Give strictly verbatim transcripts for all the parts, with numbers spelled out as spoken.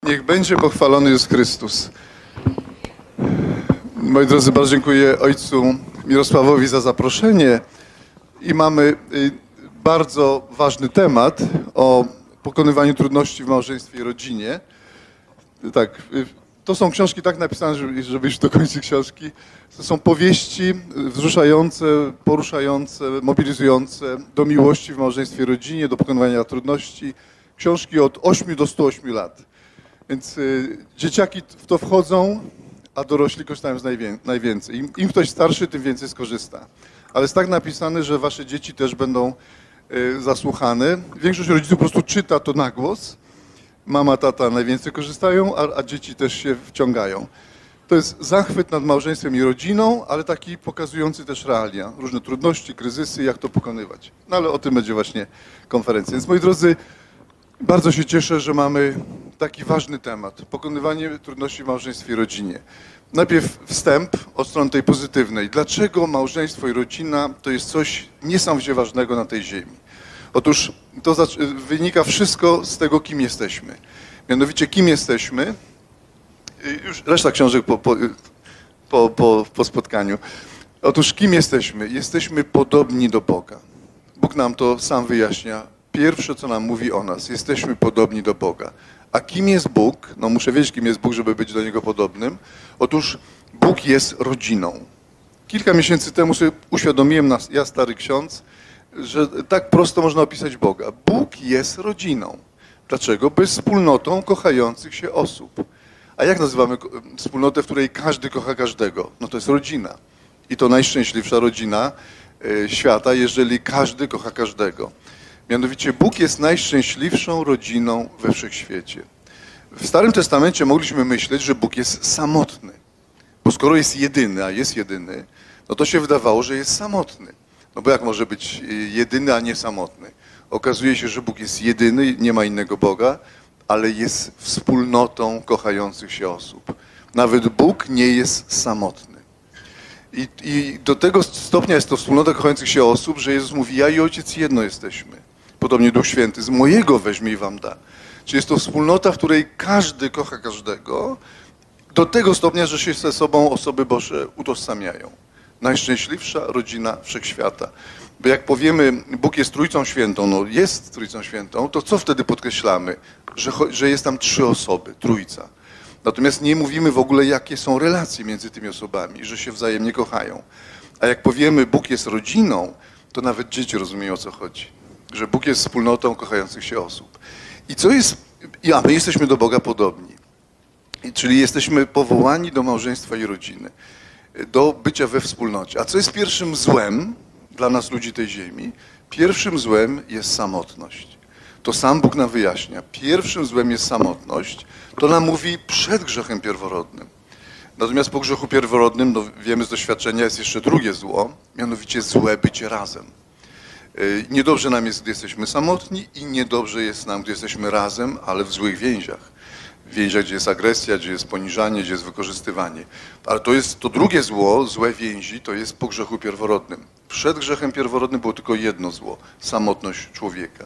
Niech będzie pochwalony Jezus Chrystus. Moi drodzy, bardzo dziękuję ojcu Mirosławowi za zaproszenie i mamy bardzo ważny temat o pokonywaniu trudności w małżeństwie i rodzinie. Tak, to są książki tak napisane, żeby, żeby iść do końca książki. To są powieści wzruszające, poruszające, mobilizujące do miłości w małżeństwie i rodzinie, do pokonywania trudności. Książki od ośmiu do stu ośmiu lat. Więc y, dzieciaki w to wchodzą, a dorośli korzystają z najwię najwięcej. Im, Im ktoś starszy, tym więcej skorzysta. Ale jest tak napisane, że wasze dzieci też będą y, zasłuchane. Większość rodziców po prostu czyta to na głos. Mama, tata najwięcej korzystają, a, a dzieci też się wciągają. To jest zachwyt nad małżeństwem i rodziną, ale taki pokazujący też realia. Różne trudności, kryzysy, jak to pokonywać. No ale o tym będzie właśnie konferencja. Więc moi drodzy, bardzo się cieszę, że mamy taki ważny temat. Pokonywanie trudności w małżeństwie i rodzinie. Najpierw wstęp od strony tej pozytywnej. Dlaczego małżeństwo i rodzina to jest coś niesamowicie ważnego na tej ziemi? Otóż to wynika wszystko z tego, kim jesteśmy. Mianowicie, kim jesteśmy. Już reszta książek po, po, po, po, po spotkaniu. Otóż kim jesteśmy? Jesteśmy podobni do Boga. Bóg nam to sam wyjaśnia. Pierwsze, co nam mówi o nas, jesteśmy podobni do Boga. A kim jest Bóg? No muszę wiedzieć, kim jest Bóg, żeby być do Niego podobnym. Otóż Bóg jest rodziną. Kilka miesięcy temu sobie uświadomiłem, nas, ja stary ksiądz, że tak prosto można opisać Boga. Bóg jest rodziną. Dlaczego? Bo jest wspólnotą kochających się osób. A jak nazywamy wspólnotę, w której każdy kocha każdego? No to jest rodzina. I to najszczęśliwsza rodzina świata, jeżeli każdy kocha każdego. Mianowicie Bóg jest najszczęśliwszą rodziną we wszechświecie. W Starym Testamencie mogliśmy myśleć, że Bóg jest samotny. Bo skoro jest jedyny, a jest jedyny, no to się wydawało, że jest samotny. No bo jak może być jedyny, a nie samotny? Okazuje się, że Bóg jest jedyny, nie ma innego Boga, ale jest wspólnotą kochających się osób. Nawet Bóg nie jest samotny. I, I do tego stopnia jest to wspólnota kochających się osób, że Jezus mówi, ja i Ojciec jedno jesteśmy. Podobnie Duch Święty, z mojego weźmie i wam da. Czyli jest to wspólnota, w której każdy kocha każdego, do tego stopnia, że się ze sobą osoby Boże utożsamiają. Najszczęśliwsza rodzina wszechświata. Bo jak powiemy, Bóg jest Trójcą Świętą, no jest Trójcą Świętą, to co wtedy podkreślamy? Że, że jest tam trzy osoby, Trójca. Natomiast nie mówimy w ogóle, jakie są relacje między tymi osobami, że się wzajemnie kochają. A jak powiemy, Bóg jest rodziną, to nawet dzieci rozumieją, o co chodzi. Że Bóg jest wspólnotą kochających się osób. I co jest, a my jesteśmy do Boga podobni. I, czyli jesteśmy powołani do małżeństwa i rodziny, do bycia we wspólnocie. A co jest pierwszym złem dla nas, ludzi tej ziemi? Pierwszym złem jest samotność. To sam Bóg nam wyjaśnia. Pierwszym złem jest samotność. To nam mówi przed grzechem pierworodnym. Natomiast po grzechu pierworodnym, no wiemy z doświadczenia, jest jeszcze drugie zło, mianowicie złe bycie razem. Niedobrze nam jest, gdy jesteśmy samotni i niedobrze jest nam, gdy jesteśmy razem, ale w złych więziach. W więziach, gdzie jest agresja, gdzie jest poniżanie, gdzie jest wykorzystywanie. Ale to jest to drugie zło, złe więzi, to jest po grzechu pierworodnym. Przed grzechem pierworodnym było tylko jedno zło, samotność człowieka.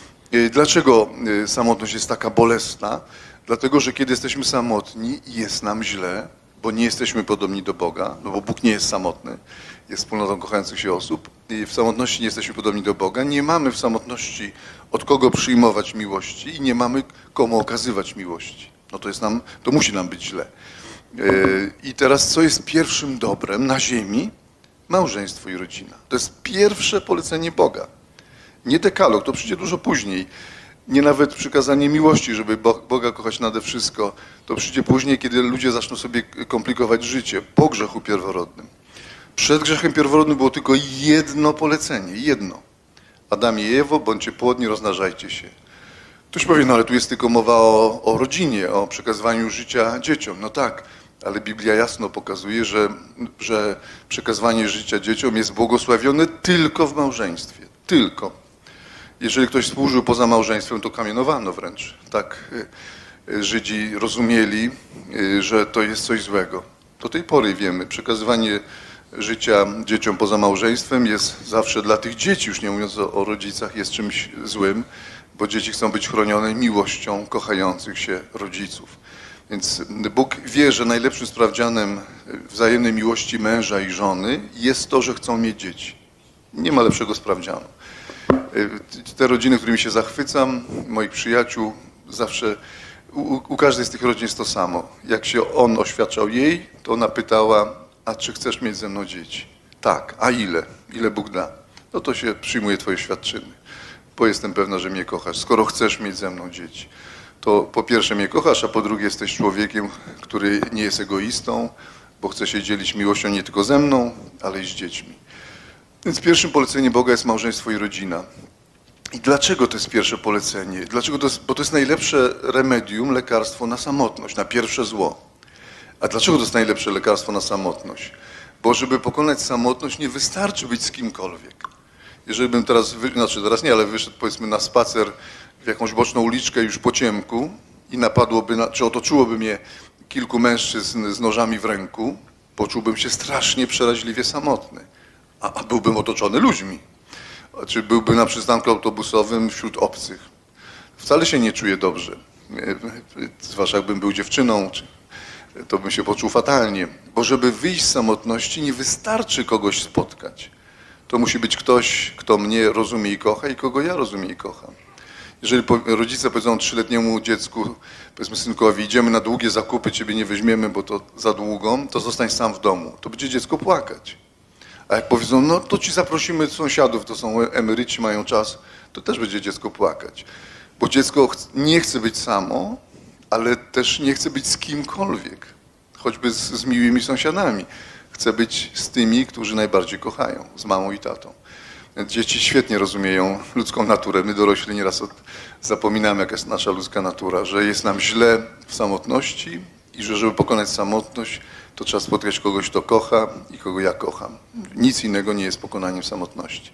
Dlaczego samotność jest taka bolesna? Dlatego, że kiedy jesteśmy samotni, jest nam źle, bo nie jesteśmy podobni do Boga, no bo Bóg nie jest samotny, jest wspólnotą kochających się osób i w samotności nie jesteśmy podobni do Boga. Nie mamy w samotności od kogo przyjmować miłości i nie mamy komu okazywać miłości. No to jest nam, to musi nam być źle. I teraz co jest pierwszym dobrem na ziemi? Małżeństwo i rodzina. To jest pierwsze polecenie Boga. Nie dekalog, to przyjdzie dużo później. Nie nawet przykazanie miłości, żeby Boga kochać nade wszystko. To przyjdzie później, kiedy ludzie zaczną sobie komplikować życie po grzechu pierworodnym. Przed grzechem pierworodnym było tylko jedno polecenie, jedno. Adamie i Ewo, bądźcie płodni, rozmnażajcie się. Ktoś powie, no ale tu jest tylko mowa o, o rodzinie, o przekazywaniu życia dzieciom. No tak, ale Biblia jasno pokazuje, że, że przekazywanie życia dzieciom jest błogosławione tylko w małżeństwie. Tylko. Jeżeli ktoś służył poza małżeństwem, to kamienowano wręcz. Tak Żydzi rozumieli, że to jest coś złego. Do tej pory wiemy, przekazywanie życia dzieciom poza małżeństwem jest zawsze dla tych dzieci, już nie mówiąc o, o rodzicach, jest czymś złym. bo dzieci chcą być chronione miłością kochających się rodziców. Więc Bóg wie, że najlepszym sprawdzianem wzajemnej miłości męża i żony jest to, że chcą mieć dzieci. Nie ma lepszego sprawdzianu. Te rodziny, którymi się zachwycam, moich przyjaciół, zawsze u, u każdej z tych rodzin jest to samo. Jak się on oświadczał jej, to ona pytała, a czy chcesz mieć ze mną dzieci? Tak, a ile? Ile Bóg da? No to się przyjmuje twoje świadczyny, bo jestem pewna, że mnie kochasz. Skoro chcesz mieć ze mną dzieci, to po pierwsze mnie kochasz, a po drugie jesteś człowiekiem, który nie jest egoistą, bo chce się dzielić miłością nie tylko ze mną, ale i z dziećmi. Więc pierwszym poleceniem Boga jest małżeństwo i rodzina. I dlaczego to jest pierwsze polecenie? Dlaczego to jest, bo to jest najlepsze remedium, lekarstwo na samotność, na pierwsze zło. A dlaczego to jest najlepsze lekarstwo na samotność? Bo żeby pokonać samotność, nie wystarczy być z kimkolwiek. Jeżeli bym teraz, wy... znaczy teraz nie, ale wyszedł powiedzmy na spacer w jakąś boczną uliczkę już po ciemku i napadłoby, na... czy otoczyłoby mnie kilku mężczyzn z nożami w ręku, poczułbym się strasznie przeraźliwie samotny. A, a byłbym otoczony ludźmi. Czy byłby na przystanku autobusowym wśród obcych. Wcale się nie czuję dobrze. Zwłaszcza jakbym był dziewczyną, to bym się poczuł fatalnie. Bo żeby wyjść z samotności, nie wystarczy kogoś spotkać. To musi być ktoś, kto mnie rozumie i kocha i kogo ja rozumiem i kocham. Jeżeli rodzice powiedzą trzyletniemu dziecku, powiedzmy synkowi, idziemy na długie zakupy, ciebie nie weźmiemy, bo to za długo, to zostań sam w domu. To będzie dziecko płakać. A jak powiedzą, no to ci zaprosimy sąsiadów, to są emeryci, mają czas, to też będzie dziecko płakać. Bo dziecko nie chce być samo, ale też nie chce być z kimkolwiek, choćby z, z miłymi sąsiadami. Chce być z tymi, którzy najbardziej kochają, z mamą i tatą. Dzieci świetnie rozumieją ludzką naturę. My dorośli nieraz od, zapominamy, jaka jest nasza ludzka natura, że jest nam źle w samotności i że żeby pokonać samotność, to trzeba spotkać kogoś, kto kocha i kogo ja kocham. Nic innego nie jest pokonaniem samotności.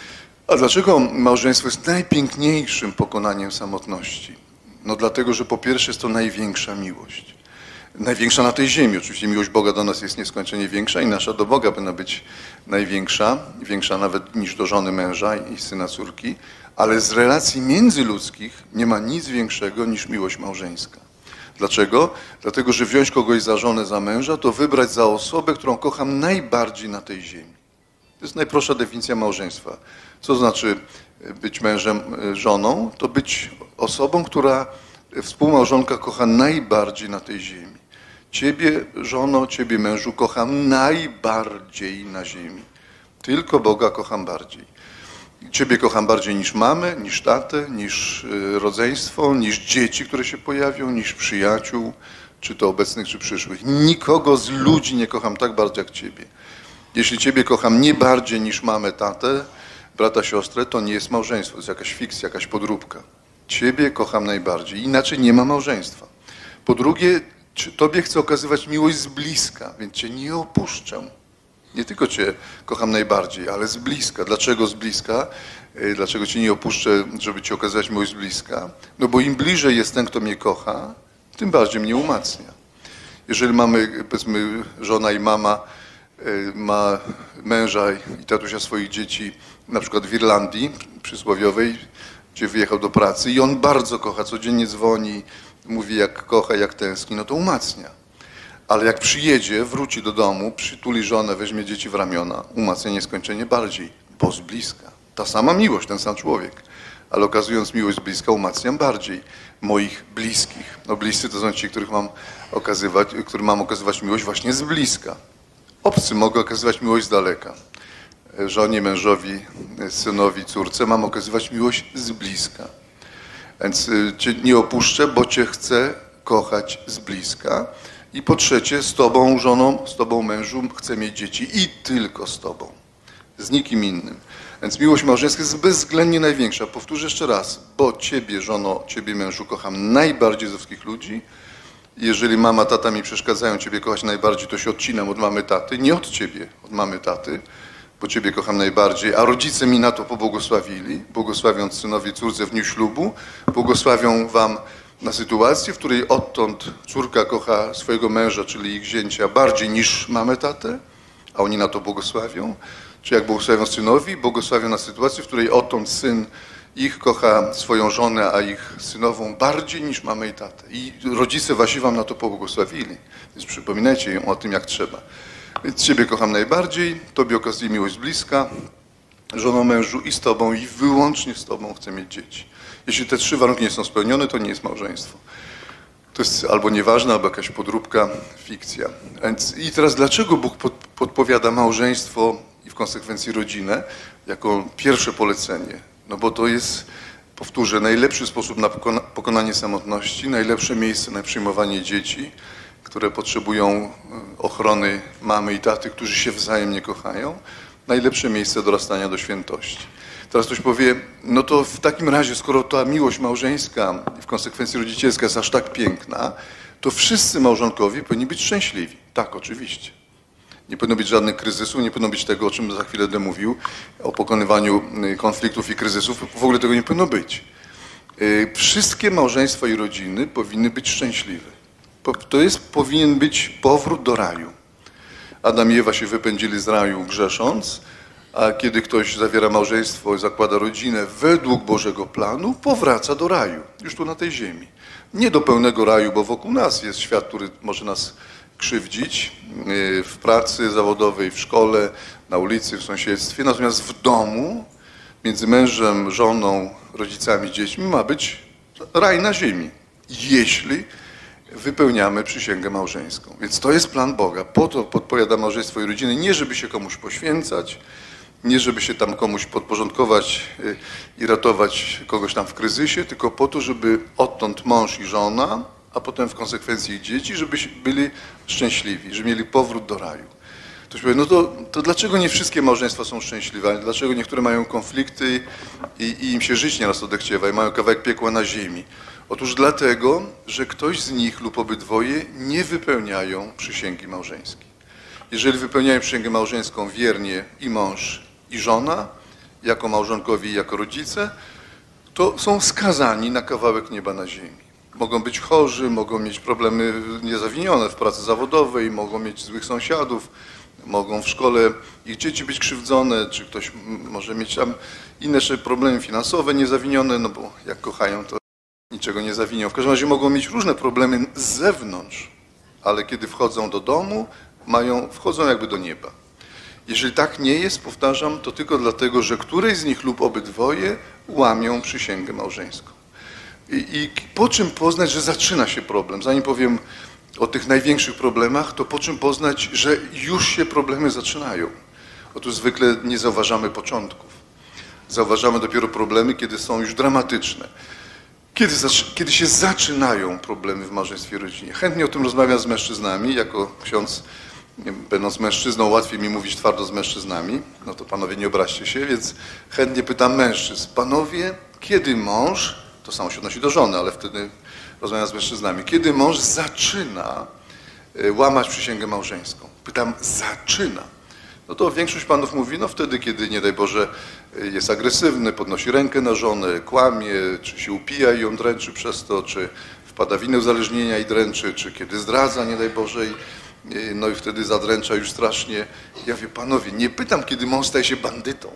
A dlaczego małżeństwo jest najpiękniejszym pokonaniem samotności? No dlatego, że po pierwsze jest to największa miłość. Największa na tej ziemi. Oczywiście miłość Boga do nas jest nieskończenie większa i nasza do Boga powinna być największa, większa nawet niż do żony męża i syna córki, ale z relacji międzyludzkich nie ma nic większego niż miłość małżeńska. Dlaczego? Dlatego, że wziąć kogoś za żonę, za męża, to wybrać za osobę, którą kocham najbardziej na tej ziemi. To jest najprostsza definicja małżeństwa. Co znaczy być mężem, żoną? To być osobą, która współmałżonka kocha najbardziej na tej ziemi. Ciebie, żono, ciebie, mężu, kocham najbardziej na ziemi. Tylko Boga kocham bardziej. Ciebie kocham bardziej niż mamę, niż tatę, niż rodzeństwo, niż dzieci, które się pojawią, niż przyjaciół, czy to obecnych, czy przyszłych. Nikogo z ludzi nie kocham tak bardzo jak ciebie. Jeśli ciebie kocham nie bardziej niż mamę, tatę, brata, siostrę, to nie jest małżeństwo, to jest jakaś fikcja, jakaś podróbka. Ciebie kocham najbardziej, inaczej nie ma małżeństwa. Po drugie, tobie chcę okazywać miłość z bliska, więc cię nie opuszczę. Nie tylko cię kocham najbardziej, ale z bliska. Dlaczego z bliska? Dlaczego cię nie opuszczę, żeby ci okazywać miłość z bliska? No bo im bliżej jest ten, kto mnie kocha, tym bardziej mnie umacnia. Jeżeli mamy, powiedzmy, żona i mama ma męża i tatusia swoich dzieci, na przykład w Irlandii przysłowiowej, gdzie wyjechał do pracy i on bardzo kocha, codziennie dzwoni, mówi jak kocha, jak tęskni, no to umacnia. Ale jak przyjedzie, wróci do domu, przytuli żonę, weźmie dzieci w ramiona, umacnia nieskończenie bardziej, bo z bliska. Ta sama miłość, ten sam człowiek. Ale okazując miłość z bliska, umacniam bardziej moich bliskich. No bliscy to są ci, których mam okazywać, którym mam okazywać miłość właśnie z bliska. Obcy mogę okazywać miłość z daleka. Żonie, mężowi, synowi, córce mam okazywać miłość z bliska. Więc cię nie opuszczę, bo cię chcę kochać z bliska. I po trzecie, z tobą, żoną, z tobą, mężu, chcę mieć dzieci i tylko z tobą. Z nikim innym. Więc miłość małżeńska jest bezwzględnie największa. Powtórzę jeszcze raz, bo ciebie, żono, ciebie, mężu, kocham najbardziej ze wszystkich ludzi. Jeżeli mama, tata mi przeszkadzają ciebie kochać najbardziej, to się odcinam od mamy, taty. Nie od ciebie, od mamy, taty, bo ciebie kocham najbardziej. A rodzice mi na to pobłogosławili, błogosławiąc synowi, córce w dniu ślubu. Błogosławią wam na sytuację, w której odtąd córka kocha swojego męża, czyli ich zięcia, bardziej niż mamę, tatę, a oni na to błogosławią. Czy jak błogosławią synowi, błogosławią na sytuację, w której odtąd syn ich kocha swoją żonę, a ich synową bardziej niż mamę i tatę. I rodzice wasi wam na to pobłogosławili, więc przypominajcie im o tym, jak trzeba. Więc ciebie kocham najbardziej, tobie okazuję miłość z bliska, żoną, mężu i z tobą i wyłącznie z tobą chcę mieć dzieci. Jeśli te trzy warunki nie są spełnione, to nie jest małżeństwo. To jest albo nieważne, albo jakaś podróbka, fikcja. Więc i teraz dlaczego Bóg pod, podpowiada małżeństwo i w konsekwencji rodzinę jako pierwsze polecenie? No bo to jest, powtórzę, najlepszy sposób na pokona, pokonanie samotności, najlepsze miejsce na przyjmowanie dzieci, które potrzebują ochrony mamy i taty, którzy się wzajemnie kochają, najlepsze miejsce dorastania do świętości. Teraz ktoś powie, no to w takim razie, skoro ta miłość małżeńska i w konsekwencji rodzicielska jest aż tak piękna, to wszyscy małżonkowie powinni być szczęśliwi. Tak, oczywiście. Nie powinno być żadnych kryzysów, nie powinno być tego, o czym za chwilę będę mówił, o pokonywaniu konfliktów i kryzysów. W ogóle tego nie powinno być. Wszystkie małżeństwa i rodziny powinny być szczęśliwe. To jest, powinien być powrót do raju. Adam i Ewa się wypędzili z raju grzesząc, a kiedy ktoś zawiera małżeństwo i zakłada rodzinę według Bożego planu, powraca do raju, już tu na tej ziemi. Nie do pełnego raju, bo wokół nas jest świat, który może nas krzywdzić w pracy zawodowej, w szkole, na ulicy, w sąsiedztwie. Natomiast w domu, między mężem, żoną, rodzicami, dziećmi ma być raj na ziemi, jeśli wypełniamy przysięgę małżeńską. Więc to jest plan Boga. Po to podpowiada małżeństwo i rodziny, nie żeby się komuś poświęcać, nie żeby się tam komuś podporządkować i ratować kogoś tam w kryzysie, tylko po to, żeby odtąd mąż i żona, a potem w konsekwencji ich dzieci, żeby byli szczęśliwi, żeby mieli powrót do raju. Ktoś powie, no to, to dlaczego nie wszystkie małżeństwa są szczęśliwe? Dlaczego niektóre mają konflikty i, i im się żyć nieraz odechciewa i mają kawałek piekła na ziemi? Otóż dlatego, że ktoś z nich lub obydwoje nie wypełniają przysięgi małżeńskiej. Jeżeli wypełniają przysięgę małżeńską wiernie i mąż, i żona, jako małżonkowie i jako rodzice, to są skazani na kawałek nieba na ziemi. Mogą być chorzy, mogą mieć problemy niezawinione w pracy zawodowej, mogą mieć złych sąsiadów, mogą w szkole ich dzieci być krzywdzone, czy ktoś może mieć tam inne problemy finansowe niezawinione, no bo jak kochają, to niczego nie zawinią. W każdym razie mogą mieć różne problemy z zewnątrz, ale kiedy wchodzą do domu, mają, wchodzą jakby do nieba. Jeżeli tak nie jest, powtarzam, to tylko dlatego, że któryś z nich lub obydwoje łamią przysięgę małżeńską. I, i po czym poznać, że zaczyna się problem? Zanim powiem o tych największych problemach, to po czym poznać, że już się problemy zaczynają? Otóż zwykle nie zauważamy początków. Zauważamy dopiero problemy, kiedy są już dramatyczne. Kiedy, kiedy się zaczynają problemy w małżeństwie i rodzinie. Chętnie o tym rozmawiam z mężczyznami, jako ksiądz. Będąc mężczyzną, łatwiej mi mówić twardo z mężczyznami, no to panowie nie obraźcie się, więc chętnie pytam mężczyzn. Panowie, kiedy mąż, to samo się odnosi do żony, ale wtedy rozmawiam z mężczyznami, kiedy mąż zaczyna łamać przysięgę małżeńską? Pytam, zaczyna. No to większość panów mówi, no wtedy, kiedy nie daj Boże jest agresywny, podnosi rękę na żonę, kłamie, czy się upija i ją dręczy przez to, czy wpada w inne uzależnienia i dręczy, czy kiedy zdradza, nie daj Boże, i no i wtedy zadręcza już strasznie. Ja mówię, panowie, nie pytam, kiedy mąż staje się bandytą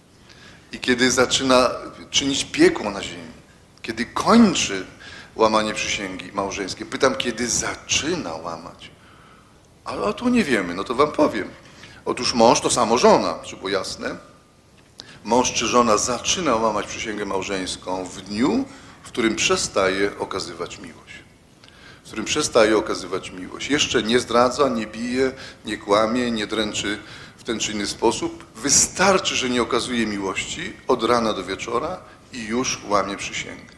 i kiedy zaczyna czynić piekło na ziemi, kiedy kończy łamanie przysięgi małżeńskiej. Pytam, kiedy zaczyna łamać. Ale o tu nie wiemy, no to wam powiem. Otóż mąż to samo żona, żeby było jasne. Mąż czy żona zaczyna łamać przysięgę małżeńską w dniu, w którym przestaje okazywać miłość. W którym przestaje okazywać miłość. Jeszcze nie zdradza, nie bije, nie kłamie, nie dręczy w ten czy inny sposób. Wystarczy, że nie okazuje miłości od rana do wieczora i już łamie przysięgę.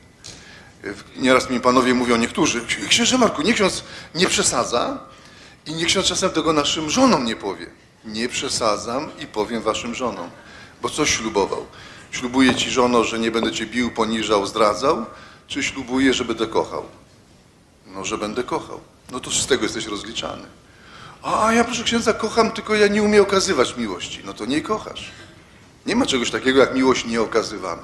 Nieraz mi panowie mówią, niektórzy, księże Marku, niech ksiądz nie przesadza i niech ksiądz czasem tego naszym żonom nie powie. Nie przesadzam i powiem waszym żonom, bo co ślubował? Ślubuję ci, żono, że nie będę cię bił, poniżał, zdradzał, czy ślubuję, że będę kochał? No, że będę kochał. No to z tego jesteś rozliczany. A ja, proszę księdza, kocham, tylko ja nie umiem okazywać miłości. No to nie kochasz. Nie ma czegoś takiego jak miłość nieokazywana.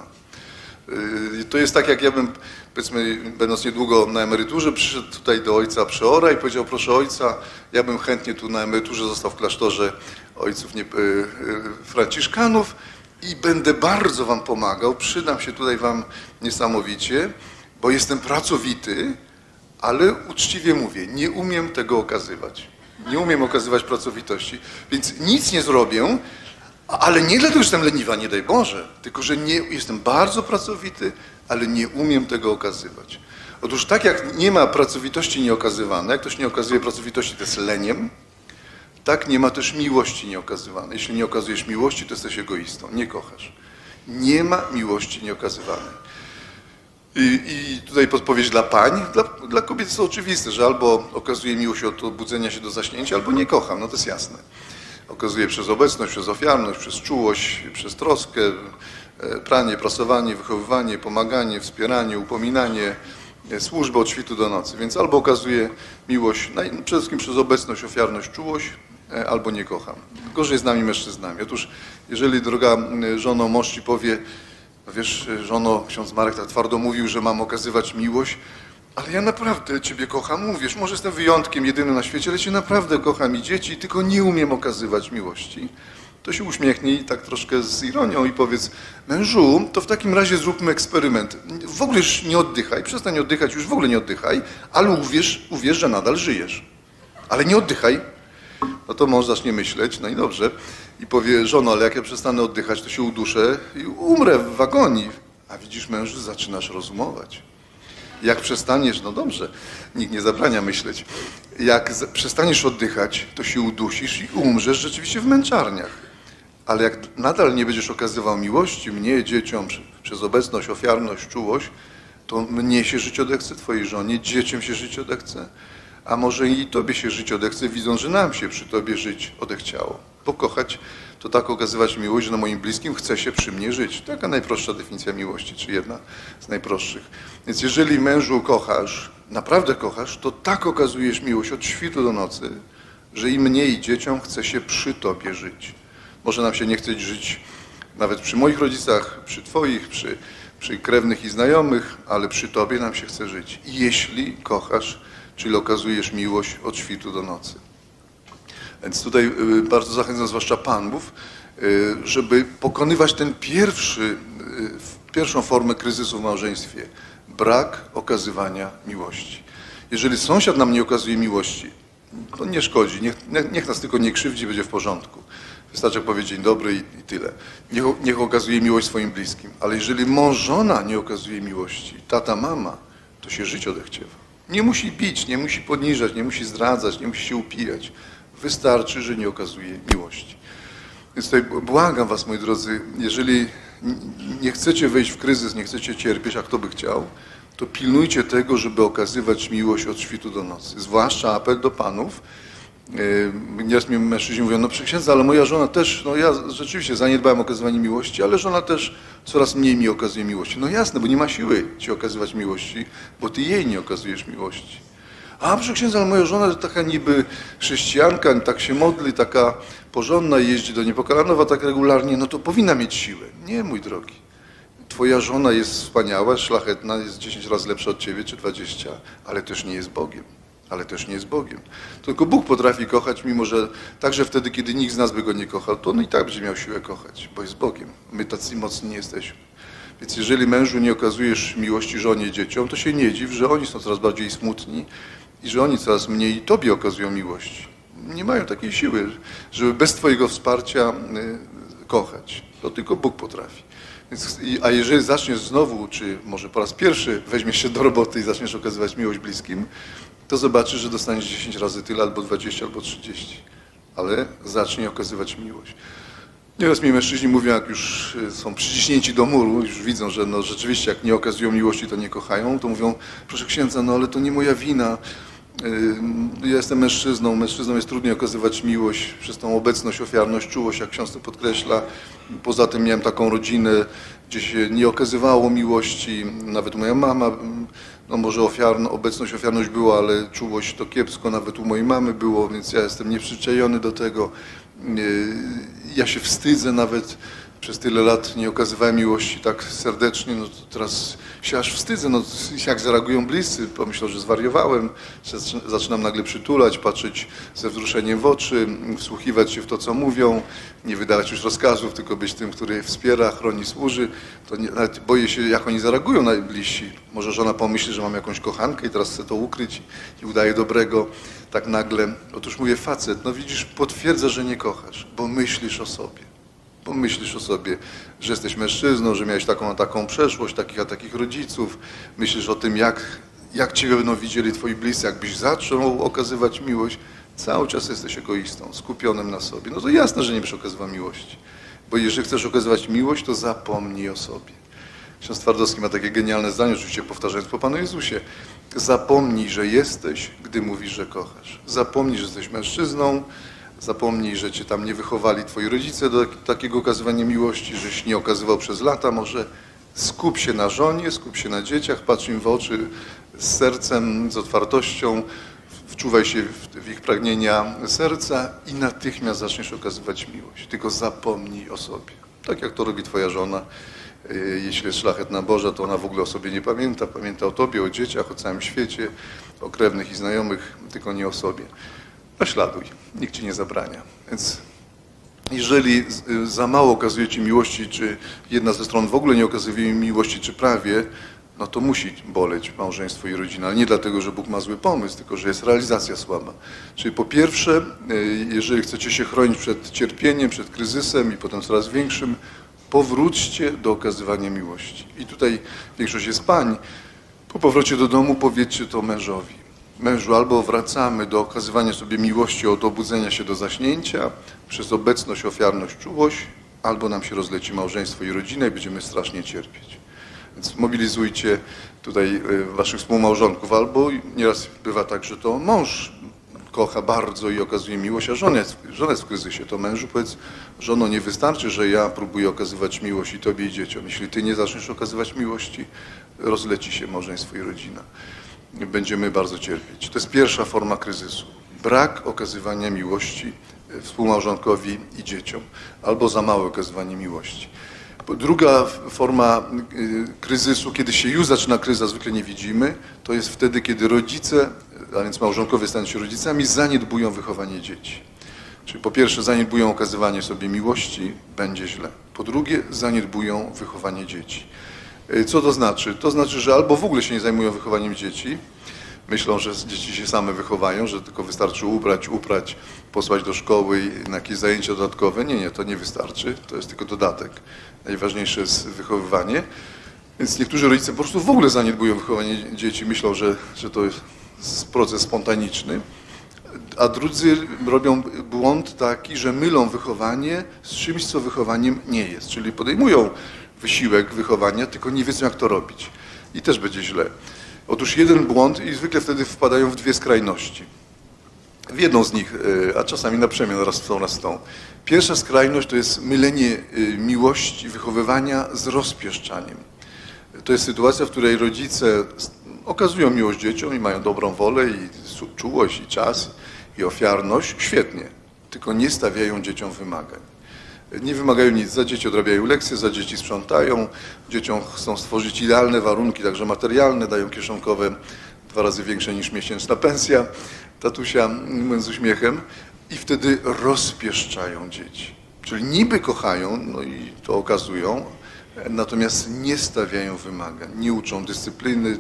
To jest tak, jak ja bym, powiedzmy, będąc niedługo na emeryturze, przyszedł tutaj do ojca Przeora i powiedział, proszę ojca, ja bym chętnie tu na emeryturze został w klasztorze ojców nie, Franciszkanów, i będę bardzo wam pomagał, przydam się tutaj wam niesamowicie, bo jestem pracowity, ale uczciwie mówię, nie umiem tego okazywać. Nie umiem okazywać pracowitości, więc nic nie zrobię, ale nie dlatego, że jestem leniwa, nie daj Boże, tylko że nie, jestem bardzo pracowity, ale nie umiem tego okazywać. Otóż tak jak nie ma pracowitości nieokazywanej, jak ktoś nie okazuje pracowitości, to jest leniem, tak nie ma też miłości nieokazywanej. Jeśli nie okazujesz miłości, to jesteś egoistą, nie kochasz. Nie ma miłości nieokazywanej. I, i tutaj podpowiedź dla pań. Dla, dla kobiet jest to oczywiste, że albo okazuje miłość od obudzenia się do zaśnięcia, albo nie kocham, no to jest jasne. Okazuje przez obecność, przez ofiarność, przez czułość, przez troskę, pranie, prasowanie, wychowywanie, pomaganie, wspieranie, upominanie, służbę od świtu do nocy. Więc albo okazuje miłość, przede wszystkim przez obecność, ofiarność, czułość, albo nie kocham. Gorzej z nami mężczyznami. Otóż, jeżeli droga żono, mąż ci powie, no wiesz, żono, ksiądz Marek tak twardo mówił, że mam okazywać miłość, ale ja naprawdę ciebie kocham, mówisz, może jestem wyjątkiem, jedynym na świecie, ale cię naprawdę kocham i dzieci, tylko nie umiem okazywać miłości. To się uśmiechnij tak troszkę z ironią i powiedz, mężu, to w takim razie zróbmy eksperyment. W ogóle już nie oddychaj, przestań oddychać, już w ogóle nie oddychaj, ale uwierz, uwierz, że nadal żyjesz. Ale nie oddychaj. No to mąż zacznie myśleć, no i dobrze, i powie, żono, ale jak ja przestanę oddychać, to się uduszę i umrę w wagonie. A widzisz, mężu, zaczynasz rozumować. Jak przestaniesz, no dobrze, nikt nie zabrania myśleć. Jak przestaniesz oddychać, to się udusisz i umrzesz rzeczywiście w męczarniach. Ale jak nadal nie będziesz okazywał miłości mnie, dzieciom, przez obecność, ofiarność, czułość, to mnie się żyć odechce, twojej żonie, dzieciom się żyć odechce, a może i tobie się żyć odechce, widząc, że nam się przy tobie żyć odechciało. Bo kochać to tak okazywać miłość, że na moim bliskim chce się przy mnie żyć. Taka najprostsza definicja miłości, czy jedna z najprostszych. Więc jeżeli mężu kochasz, naprawdę kochasz, to tak okazujesz miłość od świtu do nocy, że i mnie, i dzieciom chce się przy tobie żyć. Może nam się nie chce żyć nawet przy moich rodzicach, przy twoich, przy, przy krewnych i znajomych, ale przy tobie nam się chce żyć. Jeśli kochasz, czyli okazujesz miłość od świtu do nocy. Więc tutaj bardzo zachęcam, zwłaszcza panów, żeby pokonywać ten pierwszy, pierwszą formę kryzysu w małżeństwie. Brak okazywania miłości. Jeżeli sąsiad nam nie okazuje miłości, to nie szkodzi. Niech, niech nas tylko nie krzywdzi, będzie w porządku. Wystarczy jak powiedzieć dzień dobry i, i tyle. Niech, niech okazuje miłość swoim bliskim. Ale jeżeli mąż, żona nie okazuje miłości, tata, mama, to się żyć odechciewa. Nie musi bić, nie musi poniżać, nie musi zdradzać, nie musi się upijać. Wystarczy, że nie okazuje miłości. Więc tutaj błagam was, moi drodzy, jeżeli nie chcecie wejść w kryzys, nie chcecie cierpieć, a kto by chciał, to pilnujcie tego, żeby okazywać miłość od świtu do nocy. Zwłaszcza apel do panów. Nieraz mi mężczyźni mówią, no proszę księdza, ale moja żona też, no ja rzeczywiście zaniedbałem okazywanie miłości, ale żona też coraz mniej mi okazuje miłości. No jasne, bo nie ma siły ci okazywać miłości, bo ty jej nie okazujesz miłości. A proszę księdza, ale moja żona to taka niby chrześcijanka, tak się modli, taka porządna, jeździ do Niepokalanowa tak regularnie, no to powinna mieć siłę. Nie, mój drogi. Twoja żona jest wspaniała, szlachetna, jest dziesięć razy lepsza od ciebie, czy dwadzieścia, ale też nie jest Bogiem. Ale też nie jest Bogiem. Tylko Bóg potrafi kochać, mimo że także wtedy, kiedy nikt z nas by go nie kochał, to on i tak będzie miał siłę kochać, bo jest Bogiem. My tacy mocni nie jesteśmy. Więc jeżeli mężu nie okazujesz miłości żonie i dzieciom, to się nie dziw, że oni są coraz bardziej smutni i że oni coraz mniej tobie okazują miłość. Nie mają takiej siły, żeby bez twojego wsparcia kochać. To tylko Bóg potrafi. Więc, a jeżeli zaczniesz znowu, czy może po raz pierwszy weźmiesz się do roboty i zaczniesz okazywać miłość bliskim, to zobaczysz, że dostaniesz dziesięć razy tyle, albo dwadzieścia, albo trzydzieści. Ale zacznij okazywać miłość. Nieraz mi mężczyźni mówią, jak już są przyciśnięci do muru, już widzą, że no rzeczywiście jak nie okazują miłości, to nie kochają, to mówią, proszę księdza, no ale to nie moja wina. Ja jestem mężczyzną, mężczyznom jest trudniej okazywać miłość przez tą obecność, ofiarność, czułość, jak ksiądz to podkreśla. Poza tym miałem taką rodzinę, gdzie się nie okazywało miłości, nawet moja mama, no może ofiarno, obecność, ofiarność była, ale czułość to kiepsko, nawet u mojej mamy było, więc ja jestem nieprzyczajony do tego. Ja się wstydzę nawet przez tyle lat nie okazywałem miłości tak serdecznie, no to teraz się aż wstydzę, no jak zareagują bliscy, pomyślą, że zwariowałem, że zaczynam nagle przytulać, patrzeć ze wzruszeniem w oczy, wsłuchiwać się w to, co mówią, nie wydawać już rozkazów, tylko być tym, który wspiera, chroni, służy. To nie, nawet boję się, jak oni zareagują najbliżsi. Może żona pomyśli, że mam jakąś kochankę i teraz chcę to ukryć i udaje dobrego. Tak nagle, otóż mówię, facet, no widzisz, potwierdza, że nie kochasz, bo myślisz o sobie. Bo myślisz o sobie, że jesteś mężczyzną, że miałeś taką a taką przeszłość, takich a takich rodziców. Myślisz o tym, jak, jak cię będą widzieli twoi bliscy, jakbyś zaczął okazywać miłość. Cały czas jesteś egoistą, skupionym na sobie. No to jasne, że nie będziesz okazywał miłości. Bo jeżeli chcesz okazywać miłość, to zapomnij o sobie. Ksiądz Twardowski ma takie genialne zdanie, oczywiście powtarzając po Panu Jezusie. Zapomnij, że jesteś, gdy mówisz, że kochasz. Zapomnij, że jesteś mężczyzną. Zapomnij, że cię tam nie wychowali twoi rodzice do takiego okazywania miłości, żeś nie okazywał przez lata. Może skup się na żonie, skup się na dzieciach, patrz im w oczy z sercem, z otwartością, wczuwaj się w ich pragnienia serca i natychmiast zaczniesz okazywać miłość. Tylko zapomnij o sobie. Tak jak to robi twoja żona. Jeśli jest szlachetna Boża, to ona w ogóle o sobie nie pamięta. Pamięta o tobie, o dzieciach, o całym świecie, o krewnych i znajomych, tylko nie o sobie. Naśladuj, nikt ci nie zabrania. Więc jeżeli za mało okazuje ci miłości, czy jedna ze stron w ogóle nie okazuje miłości, czy prawie, no to musi boleć małżeństwo i rodzina. Ale nie dlatego, że Bóg ma zły pomysł, tylko że jest realizacja słaba. Czyli po pierwsze, jeżeli chcecie się chronić przed cierpieniem, przed kryzysem i potem coraz większym, powróćcie do okazywania miłości. I tutaj większość jest pań. Po powrocie do domu powiedzcie to mężowi. Mężu, albo wracamy do okazywania sobie miłości od obudzenia się do zaśnięcia, przez obecność, ofiarność, czułość, albo nam się rozleci małżeństwo i rodzina i będziemy strasznie cierpieć. Więc mobilizujcie tutaj waszych współmałżonków, albo nieraz bywa tak, że to mąż kocha bardzo i okazuje miłość, a żona jest, żona jest w kryzysie. To mężu powiedz, żono, nie wystarczy, że ja próbuję okazywać miłość i tobie i dzieciom. Jeśli ty nie zaczniesz okazywać miłości, rozleci się małżeństwo i rodzina. Będziemy bardzo cierpieć. To jest pierwsza forma kryzysu. Brak okazywania miłości współmałżonkowi i dzieciom, albo za małe okazywanie miłości. Druga forma kryzysu, kiedy się już zaczyna kryzys, a zwykle nie widzimy, to jest wtedy, kiedy rodzice, a więc małżonkowie stają się rodzicami, zaniedbują wychowanie dzieci. Czyli po pierwsze zaniedbują okazywanie sobie miłości, będzie źle. Po drugie zaniedbują wychowanie dzieci. Co to znaczy? To znaczy, że albo w ogóle się nie zajmują wychowaniem dzieci, myślą, że dzieci się same wychowają, że tylko wystarczy ubrać, uprać, posłać do szkoły i na jakieś zajęcia dodatkowe. Nie, nie, to nie wystarczy, to jest tylko dodatek. Najważniejsze jest wychowywanie. Więc niektórzy rodzice po prostu w ogóle zaniedbują wychowanie dzieci, myślą, że, że to jest proces spontaniczny, a drudzy robią błąd taki, że mylą wychowanie z czymś, co wychowaniem nie jest. Czyli podejmują wysiłek wychowania, tylko nie wiedzą, jak to robić. I też będzie źle. Otóż jeden błąd i zwykle wtedy wpadają w dwie skrajności. W jedną z nich, a czasami na przemian, raz w tą, raz w tą. Pierwsza skrajność to jest mylenie miłości, wychowywania z rozpieszczaniem. To jest sytuacja, w której rodzice okazują miłość dzieciom i mają dobrą wolę i czułość, i czas, i ofiarność. Świetnie, tylko nie stawiają dzieciom wymagań. Nie wymagają nic, za dzieci odrabiają lekcje, za dzieci sprzątają, dzieciom chcą stworzyć idealne warunki, także materialne, dają kieszonkowe dwa razy większe niż miesięczna pensja tatusia, mówiąc z uśmiechem, i wtedy rozpieszczają dzieci. Czyli niby kochają, no i to okazują, natomiast nie stawiają wymagań, nie uczą dyscypliny,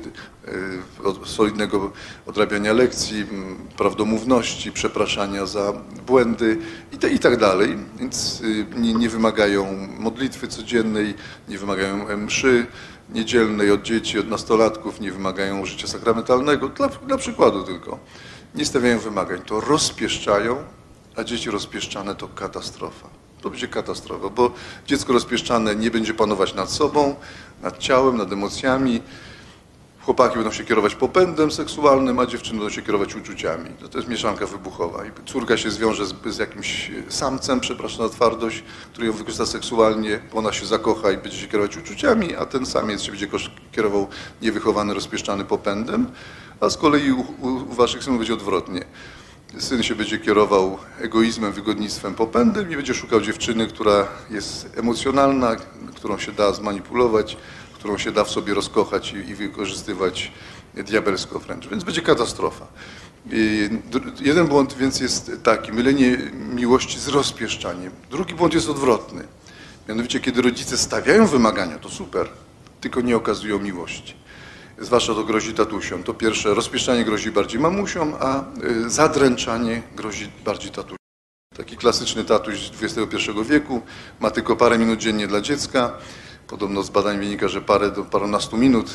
solidnego odrabiania lekcji, prawdomówności, przepraszania za błędy i tak dalej. Więc nie, nie wymagają modlitwy codziennej, nie wymagają mszy niedzielnej od dzieci, od nastolatków, nie wymagają życia sakramentalnego, dla, dla przykładu tylko. Nie stawiają wymagań, to rozpieszczają, a dzieci rozpieszczane to katastrofa. To będzie katastrofa, bo dziecko rozpieszczane nie będzie panować nad sobą, nad ciałem, nad emocjami. Chłopaki będą się kierować popędem seksualnym, a dziewczyny będą się kierować uczuciami. To, to jest mieszanka wybuchowa. I córka się zwiąże z, z jakimś samcem, przepraszam za twardość, który ją wykorzysta seksualnie, ona się zakocha i będzie się kierować uczuciami, a ten samiec się będzie kierował niewychowany, rozpieszczany popędem, a z kolei u, u, u waszych synów będzie odwrotnie. syn się będzie kierował egoizmem, wygodnictwem, popędem i będzie szukał dziewczyny, która jest emocjonalna, którą się da zmanipulować, którą się da w sobie rozkochać i, i wykorzystywać diabelsko wręcz, więc będzie katastrofa. I jeden błąd więc jest taki, mylenie miłości z rozpieszczaniem. Drugi błąd jest odwrotny. Mianowicie, kiedy rodzice stawiają wymagania, to super, tylko nie okazują miłości. Zwłaszcza to grozi tatusiom. To pierwsze, rozpieszczanie grozi bardziej mamusiom, a zadręczanie grozi bardziej tatusiom. Taki klasyczny tatuś dwudziestego pierwszego wieku ma tylko parę minut dziennie dla dziecka. Podobno z badań wynika, że parę do parunastu minut,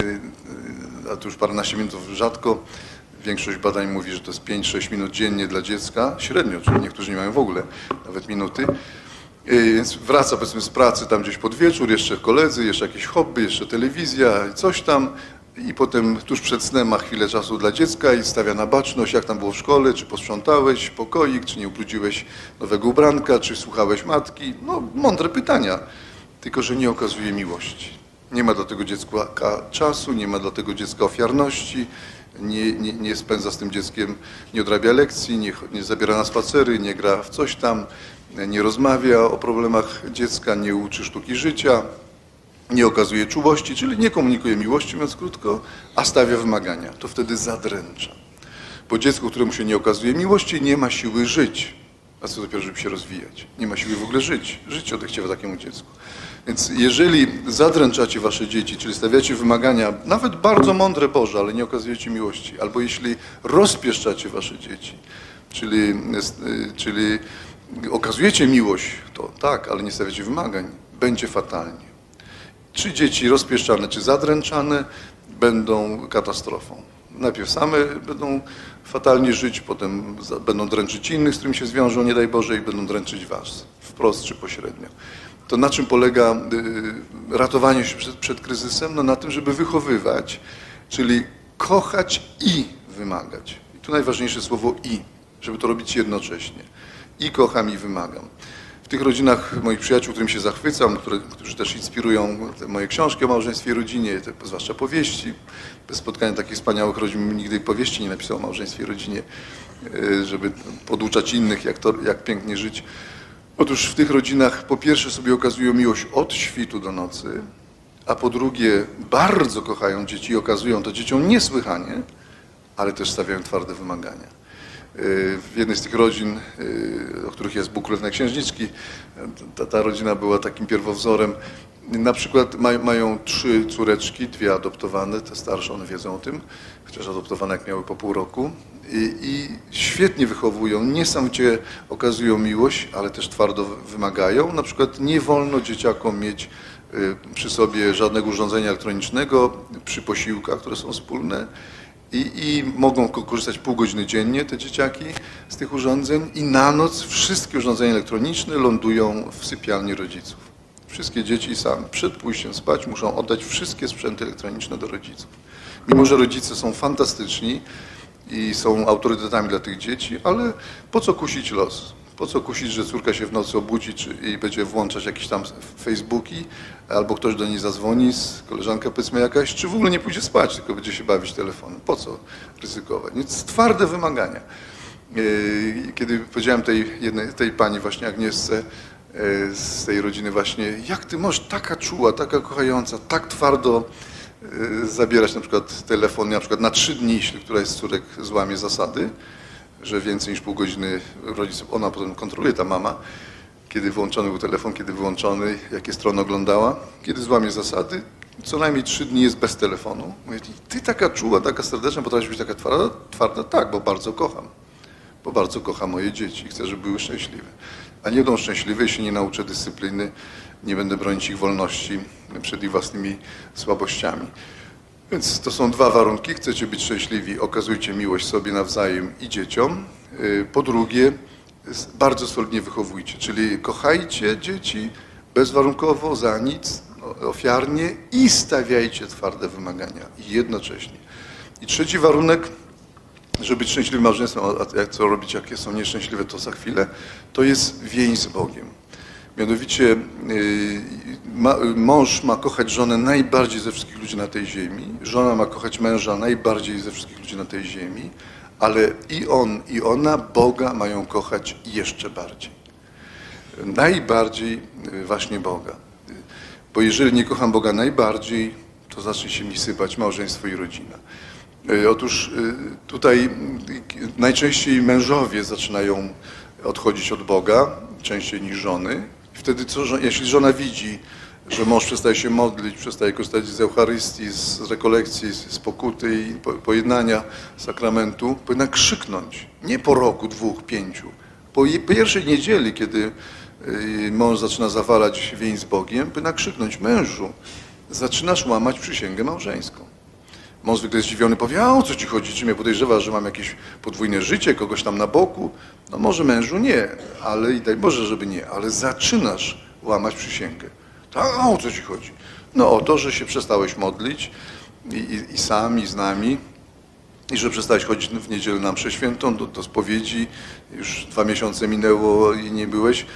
a to już paręnaście minut rzadko. Większość badań mówi, że to jest pięć sześć minut dziennie dla dziecka, średnio, czyli niektórzy nie mają w ogóle nawet minuty. Więc wraca powiedzmy z pracy tam gdzieś pod wieczór, jeszcze koledzy, jeszcze jakieś hobby, jeszcze telewizja, coś tam i potem tuż przed snem ma chwilę czasu dla dziecka i stawia na baczność, jak tam było w szkole, czy posprzątałeś pokoik, czy nie ubrudziłeś nowego ubranka, czy słuchałeś matki. No mądre pytania, tylko że nie okazuje miłości. Nie ma dla tego dziecka czasu, nie ma dla tego dziecka ofiarności, nie, nie, nie spędza z tym dzieckiem, nie odrabia lekcji, nie, nie zabiera na spacery, nie gra w coś tam, nie rozmawia o problemach dziecka, nie uczy sztuki życia, nie okazuje czułości, czyli nie komunikuje miłości, mówiąc krótko, a stawia wymagania. To wtedy zadręcza. Bo dziecko, któremu się nie okazuje miłości, nie ma siły żyć. A co dopiero, żeby się rozwijać. Nie ma siły w ogóle żyć. Żyć odechciewa takiemu dziecku. Więc jeżeli zadręczacie wasze dzieci, czyli stawiacie wymagania, nawet bardzo mądre Boże, ale nie okazujecie miłości, albo jeśli rozpieszczacie wasze dzieci, czyli, czyli okazujecie miłość, to tak, ale nie stawiacie wymagań, będzie fatalnie. Czy dzieci rozpieszczane, czy zadręczane będą katastrofą. Najpierw same będą fatalnie żyć, potem będą dręczyć innych, z którymi się zwiążą, nie daj Boże, i będą dręczyć was, wprost czy pośrednio. To na czym polega ratowanie się przed, przed kryzysem? No na tym, żeby wychowywać, czyli kochać i wymagać. I tu najważniejsze słowo i, żeby to robić jednocześnie. I kocham, i wymagam. W tych rodzinach moich przyjaciół, którym się zachwycam, które, którzy też inspirują moje książki o małżeństwie i rodzinie, te, zwłaszcza powieści. Bez spotkania takich wspaniałych rodzin nigdy powieści nie napisał o małżeństwie i rodzinie, żeby poduczać innych, jak, to, jak pięknie żyć. Otóż w tych rodzinach po pierwsze sobie okazują miłość od świtu do nocy, a po drugie bardzo kochają dzieci i okazują to dzieciom niesłychanie, ale też stawiają twarde wymagania. W jednej z tych rodzin, o których jest Bóg Królewnej Księżniczki, ta, ta rodzina była takim pierwowzorem. Na przykład maj, mają trzy córeczki, dwie adoptowane, te starsze, one wiedzą o tym, chociaż adoptowane jak miały po pół roku. I, i świetnie wychowują, niesamowicie okazują miłość, ale też twardo wymagają. Na przykład nie wolno dzieciakom mieć przy sobie żadnego urządzenia elektronicznego, przy posiłkach, które są wspólne. I, I mogą korzystać pół godziny dziennie te dzieciaki z tych urządzeń i na noc wszystkie urządzenia elektroniczne lądują w sypialni rodziców. Wszystkie dzieci same przed pójściem spać muszą oddać wszystkie sprzęty elektroniczne do rodziców. Mimo że rodzice są fantastyczni i są autorytetami dla tych dzieci, ale po co kusić los? Po co kusić, że córka się w nocy obudzi czy, i będzie włączać jakieś tam Facebooki, albo ktoś do niej zadzwoni, koleżanka powiedzmy jakaś, czy w ogóle nie pójdzie spać, tylko będzie się bawić telefonem. Po co ryzykować? Więc twarde wymagania. Kiedy powiedziałem tej, jednej, tej pani właśnie Agnieszce z tej rodziny właśnie, jak ty możesz taka czuła, taka kochająca, tak twardo zabierać na przykład telefon na przykład na trzy dni, jeśli któraś z córek złamie zasady, że więcej niż pół godziny rodziców, ona potem kontroluje, ta mama, kiedy włączony był telefon, kiedy wyłączony, jakie strony oglądała, kiedy złamie zasady, co najmniej trzy dni jest bez telefonu. Mówię, ty taka czuła, taka serdeczna, potrafisz być taka twarda? Twarda? Tak, bo bardzo kocham. Bo bardzo kocham moje dzieci i chcę, żeby były szczęśliwe. A nie będą szczęśliwe, jeśli nie nauczę dyscypliny, nie będę bronić ich wolności przed ich własnymi słabościami. Więc to są dwa warunki. Chcecie być szczęśliwi, okazujcie miłość sobie nawzajem i dzieciom. Po drugie, bardzo solidnie wychowujcie, czyli kochajcie dzieci bezwarunkowo, za nic, ofiarnie i stawiajcie twarde wymagania jednocześnie. I trzeci warunek, żeby być szczęśliwym małżeństwem, a co robić, jakie są nieszczęśliwe, to za chwilę, to jest więź z Bogiem. Mianowicie ma, mąż ma kochać żonę najbardziej ze wszystkich ludzi na tej ziemi, żona ma kochać męża najbardziej ze wszystkich ludzi na tej ziemi, ale i on, i ona Boga mają kochać jeszcze bardziej. Najbardziej właśnie Boga. Bo jeżeli nie kocham Boga najbardziej, to zacznie się mi sypać małżeństwo i rodzina. Otóż tutaj najczęściej mężowie zaczynają odchodzić od Boga, częściej niż żony. Wtedy co, jeśli żona widzi, że mąż przestaje się modlić, przestaje korzystać z Eucharystii, z rekolekcji, z pokuty i pojednania sakramentu, powinna krzyknąć. Nie po roku, dwóch, pięciu. Po pierwszej niedzieli, kiedy mąż zaczyna zawalać więź z Bogiem, powinna krzyknąć: mężu, zaczynasz łamać przysięgę małżeńską. Mąż zwykle zdziwiony powie: a o co ci chodzi? Czy mnie podejrzewasz, że mam jakieś podwójne życie, kogoś tam na boku? No może mężu nie, ale i daj Boże, żeby nie, ale zaczynasz łamać przysięgę. A o co ci chodzi? No o to, że się przestałeś modlić i, i, i sam, i z nami, i że przestałeś chodzić w niedzielę na mszę świętą, do, do spowiedzi, już dwa miesiące minęło i nie byłeś,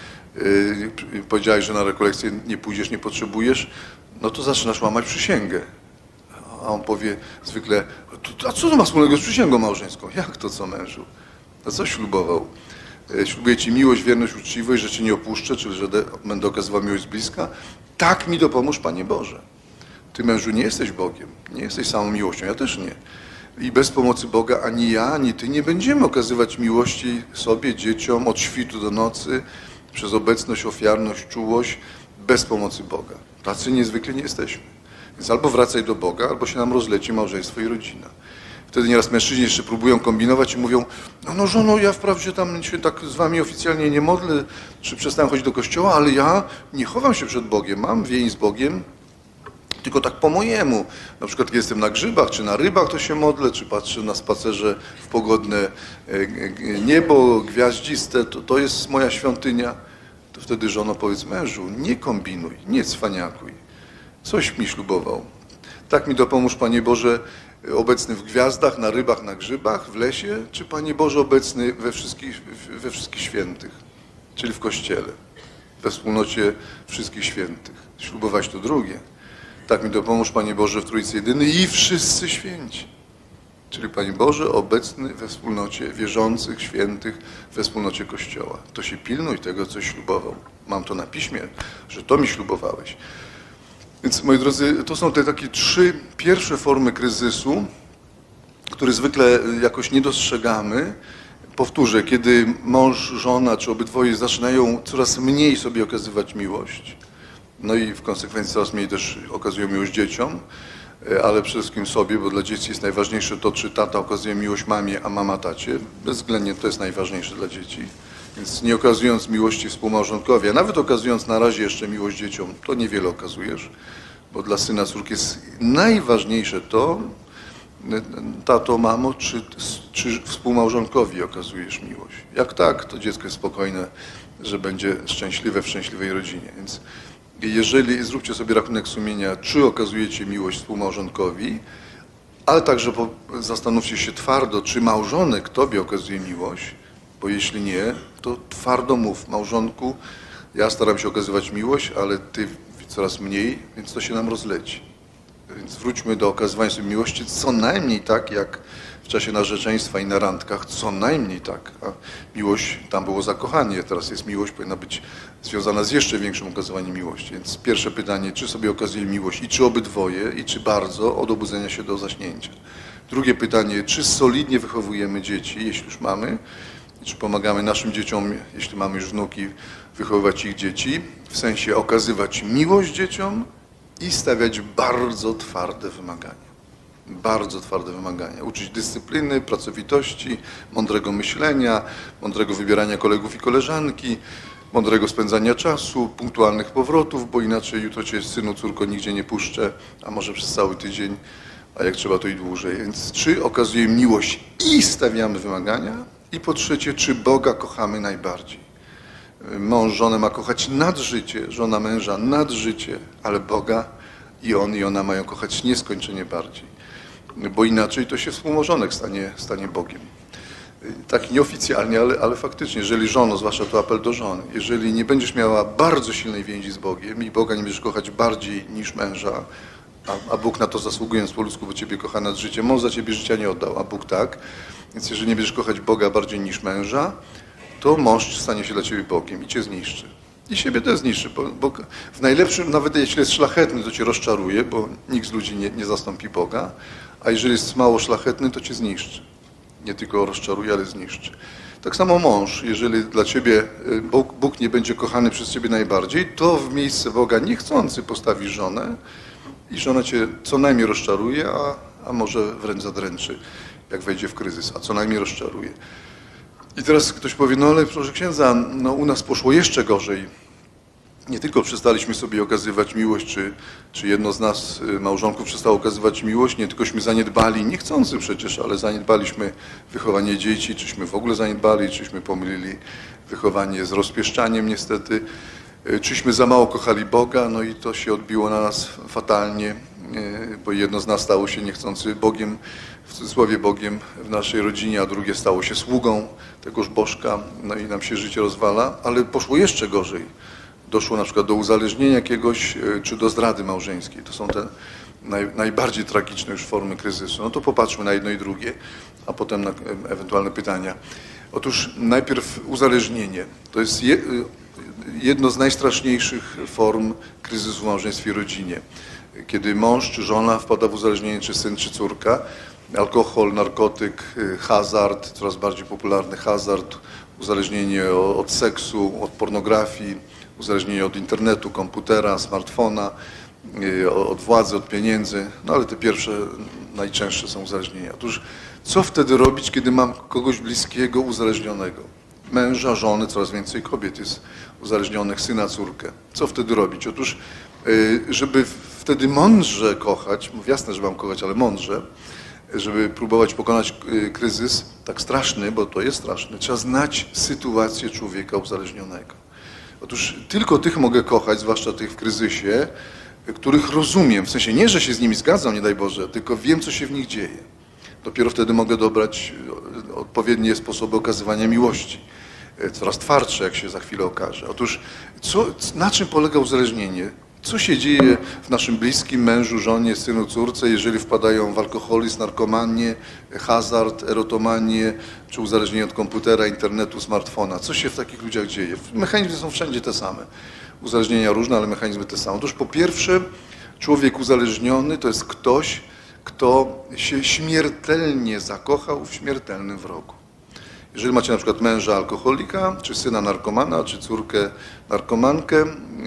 yy, powiedziałeś, że na rekolekcję nie pójdziesz, nie potrzebujesz, no to zaczynasz łamać przysięgę. A on powie zwykle: a co to ma wspólnego z przysięgą małżeńską? Jak to co, mężu? A co ślubował? Ślubuję ci miłość, wierność, uczciwość, że cię nie opuszczę, czyli że będę okazywał miłość z bliska. Tak mi dopomóż, Panie Boże. Ty, mężu, nie jesteś Bogiem, nie jesteś samą miłością, ja też nie. I bez pomocy Boga ani ja, ani ty nie będziemy okazywać miłości sobie, dzieciom, od świtu do nocy, przez obecność, ofiarność, czułość, bez pomocy Boga. Tacy niezwykle nie jesteśmy. Więc albo wracaj do Boga, albo się nam rozleci małżeństwo i rodzina. Wtedy nieraz mężczyźni jeszcze próbują kombinować i mówią: no, no żono, ja wprawdzie tam się tak z wami oficjalnie nie modlę, czy przestałem chodzić do kościoła, ale ja nie chowam się przed Bogiem, mam więź z Bogiem, tylko tak po mojemu. Na przykład kiedy jestem na grzybach, czy na rybach, to się modlę, czy patrzę na spacerze w pogodne niebo, gwiaździste, to, to jest moja świątynia. To wtedy żono, powiedz: mężu, nie kombinuj, nie cwaniakuj. Coś mi ślubował. Tak mi dopomóż, Panie Boże, obecny w gwiazdach, na rybach, na grzybach, w lesie, czy Panie Boże obecny we wszystkich, we wszystkich świętych, czyli w Kościele, we wspólnocie wszystkich świętych. Ślubować to drugie. Tak mi dopomóż, Panie Boże, w Trójcy Jedyny i wszyscy święci. Czyli Panie Boże obecny we wspólnocie wierzących, świętych, we wspólnocie Kościoła. To się pilnuj tego, co ślubował. Mam to na piśmie, że to mi ślubowałeś. Więc, moi drodzy, to są te takie trzy pierwsze formy kryzysu, które zwykle jakoś nie dostrzegamy. Powtórzę, kiedy mąż, żona czy obydwoje zaczynają coraz mniej sobie okazywać miłość, no i w konsekwencji coraz mniej też okazują miłość dzieciom, ale przede wszystkim sobie, bo dla dzieci jest najważniejsze to, czy tata okazuje miłość mamie, a mama tacie. Bezwzględnie to jest najważniejsze dla dzieci. Więc nie okazując miłości współmałżonkowi, a nawet okazując na razie jeszcze miłość dzieciom, to niewiele okazujesz, bo dla syna, córki jest najważniejsze to, tato, mamo, czy, czy współmałżonkowi okazujesz miłość. Jak tak, to dziecko jest spokojne, że będzie szczęśliwe w szczęśliwej rodzinie. Więc jeżeli, zróbcie sobie rachunek sumienia, czy okazujecie miłość współmałżonkowi, ale także zastanówcie się twardo, czy małżonek tobie okazuje miłość, bo jeśli nie, to twardo mów: małżonku, ja staram się okazywać miłość, ale ty coraz mniej, więc to się nam rozleci. Więc wróćmy do okazywania sobie miłości co najmniej tak, jak w czasie narzeczeństwa i na randkach, co najmniej tak. A miłość, tam było zakochanie, teraz jest miłość, powinna być związana z jeszcze większym okazywaniem miłości. Więc pierwsze pytanie: czy sobie okazuje miłość i czy obydwoje, i czy bardzo, od obudzenia się do zaśnięcia. Drugie pytanie: czy solidnie wychowujemy dzieci, jeśli już mamy, czy pomagamy naszym dzieciom, jeśli mamy już wnuki, wychowywać ich dzieci, w sensie okazywać miłość dzieciom i stawiać bardzo twarde wymagania. Bardzo twarde wymagania. Uczyć dyscypliny, pracowitości, mądrego myślenia, mądrego wybierania kolegów i koleżanki, mądrego spędzania czasu, punktualnych powrotów, bo inaczej jutro cię, synu, córko, nigdzie nie puszczę, a może przez cały tydzień, a jak trzeba to i dłużej. Więc czy okazujemy miłość i stawiamy wymagania? I po trzecie, czy Boga kochamy najbardziej? Mąż żonę ma kochać nad życie, żona męża nad życie, ale Boga i on i ona mają kochać nieskończenie bardziej. Bo inaczej to się współmałżonek stanie, stanie Bogiem. Tak nieoficjalnie, ale, ale faktycznie, jeżeli żono, zwłaszcza to apel do żony, jeżeli nie będziesz miała bardzo silnej więzi z Bogiem i Boga nie będziesz kochać bardziej niż męża, a, a Bóg na to zasługując po ludzku, bo ciebie kocha nad życiem, mąż za ciebie życia nie oddał, a Bóg tak. Więc jeżeli nie będziesz kochać Boga bardziej niż męża, to mąż stanie się dla ciebie Bogiem i cię zniszczy. I siebie też zniszczy, bo, bo w najlepszym, nawet jeśli jest szlachetny, to cię rozczaruje, bo nikt z ludzi nie, nie zastąpi Boga, a jeżeli jest mało szlachetny, to cię zniszczy. Nie tylko rozczaruje, ale zniszczy. Tak samo mąż, jeżeli dla ciebie Bóg, Bóg nie będzie kochany przez ciebie najbardziej, to w miejsce Boga niechcący postawi żonę i żona cię co najmniej rozczaruje, a, a może wręcz zadręczy, jak wejdzie w kryzys, a co najmniej rozczaruje. I teraz ktoś powie, no ale proszę księdza, no u nas poszło jeszcze gorzej. Nie tylko przestaliśmy sobie okazywać miłość, czy, czy jedno z nas, małżonków, przestało okazywać miłość, nie tylkośmy zaniedbali, niechcący przecież, ale zaniedbaliśmy wychowanie dzieci, czyśmy w ogóle zaniedbali, czyśmy pomylili wychowanie z rozpieszczaniem niestety, czyśmy za mało kochali Boga, no i to się odbiło na nas fatalnie, bo jedno z nas stało się niechcący Bogiem, w cudzysłowie Bogiem w naszej rodzinie, a drugie stało się sługą tegoż bożka, no i nam się życie rozwala, ale poszło jeszcze gorzej. Doszło na przykład do uzależnienia jakiegoś, czy do zdrady małżeńskiej. To są te naj, najbardziej tragiczne już formy kryzysu. No to popatrzmy na jedno i drugie, a potem na ewentualne pytania. Otóż najpierw uzależnienie. To jest je, jedno z najstraszniejszych form kryzysu w małżeństwie i rodzinie. Kiedy mąż czy żona wpada w uzależnienie, czy syn, czy córka, alkohol, narkotyk, hazard, coraz bardziej popularny hazard, uzależnienie od seksu, od pornografii, uzależnienie od internetu, komputera, smartfona, od władzy, od pieniędzy, no ale te pierwsze, najczęstsze są uzależnienia. Otóż co wtedy robić, kiedy mam kogoś bliskiego uzależnionego? Męża, żony, coraz więcej kobiet jest uzależnionych, syna, córkę. Co wtedy robić? Otóż, żeby wtedy mądrze kochać, mówię jasne, że mam kochać, ale mądrze, żeby próbować pokonać kryzys, tak straszny, bo to jest straszny, trzeba znać sytuację człowieka uzależnionego. Otóż tylko tych mogę kochać, zwłaszcza tych w kryzysie, których rozumiem. W sensie nie, że się z nimi zgadzam, nie daj Boże, tylko wiem, co się w nich dzieje. Dopiero wtedy mogę dobrać odpowiednie sposoby okazywania miłości. Coraz twardsze, jak się za chwilę okaże. Otóż co, na czym polega uzależnienie? Co się dzieje w naszym bliskim mężu, żonie, synu, córce, jeżeli wpadają w alkoholizm, narkomanię, hazard, erotomanię, czy uzależnienie od komputera, internetu, smartfona? Co się w takich ludziach dzieje? Mechanizmy są wszędzie te same. Uzależnienia różne, ale mechanizmy te same. Otóż po pierwsze, człowiek uzależniony to jest ktoś, kto się śmiertelnie zakochał w śmiertelnym wrogu. Jeżeli macie na przykład męża alkoholika, czy syna narkomana, czy córkę narkomankę,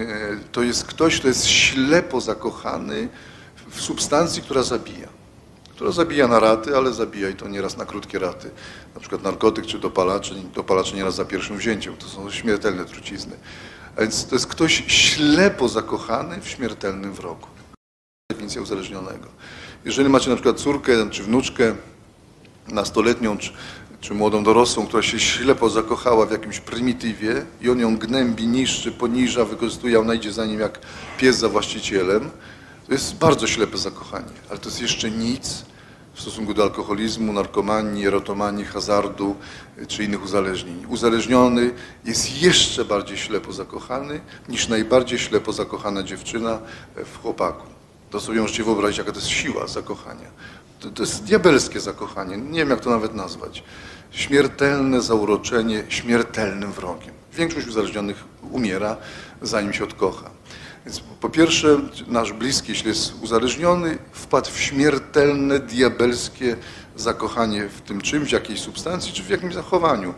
to jest ktoś, kto jest ślepo zakochany w substancji, która zabija. Która zabija na raty, ale zabija i to nieraz na krótkie raty. Na przykład narkotyk czy dopalacze, dopalacze nieraz za pierwszym wzięciem. To są śmiertelne trucizny. A więc to jest ktoś ślepo zakochany w śmiertelnym wrogu. Definicja uzależnionego. Jeżeli macie na przykład córkę czy wnuczkę nastoletnią, czy czy młodą dorosłą, która się ślepo zakochała w jakimś prymitywie i on ją gnębi, niszczy, poniża, wykorzystuje, a ona idzie za nim jak pies za właścicielem, to jest bardzo ślepe zakochanie. Ale to jest jeszcze nic w stosunku do alkoholizmu, narkomanii, erotomanii, hazardu czy innych uzależnień. Uzależniony jest jeszcze bardziej ślepo zakochany niż najbardziej ślepo zakochana dziewczyna w chłopaku. To sobie możecie wyobrazić, jaka to jest siła zakochania. To, to jest diabelskie zakochanie, nie wiem jak to nawet nazwać. Śmiertelne zauroczenie śmiertelnym wrogiem. Większość uzależnionych umiera, zanim się odkocha. Więc po pierwsze, nasz bliski, jeśli jest uzależniony, wpadł w śmiertelne, diabelskie zakochanie w tym czymś, w jakiejś substancji, czy w jakimś zachowaniu.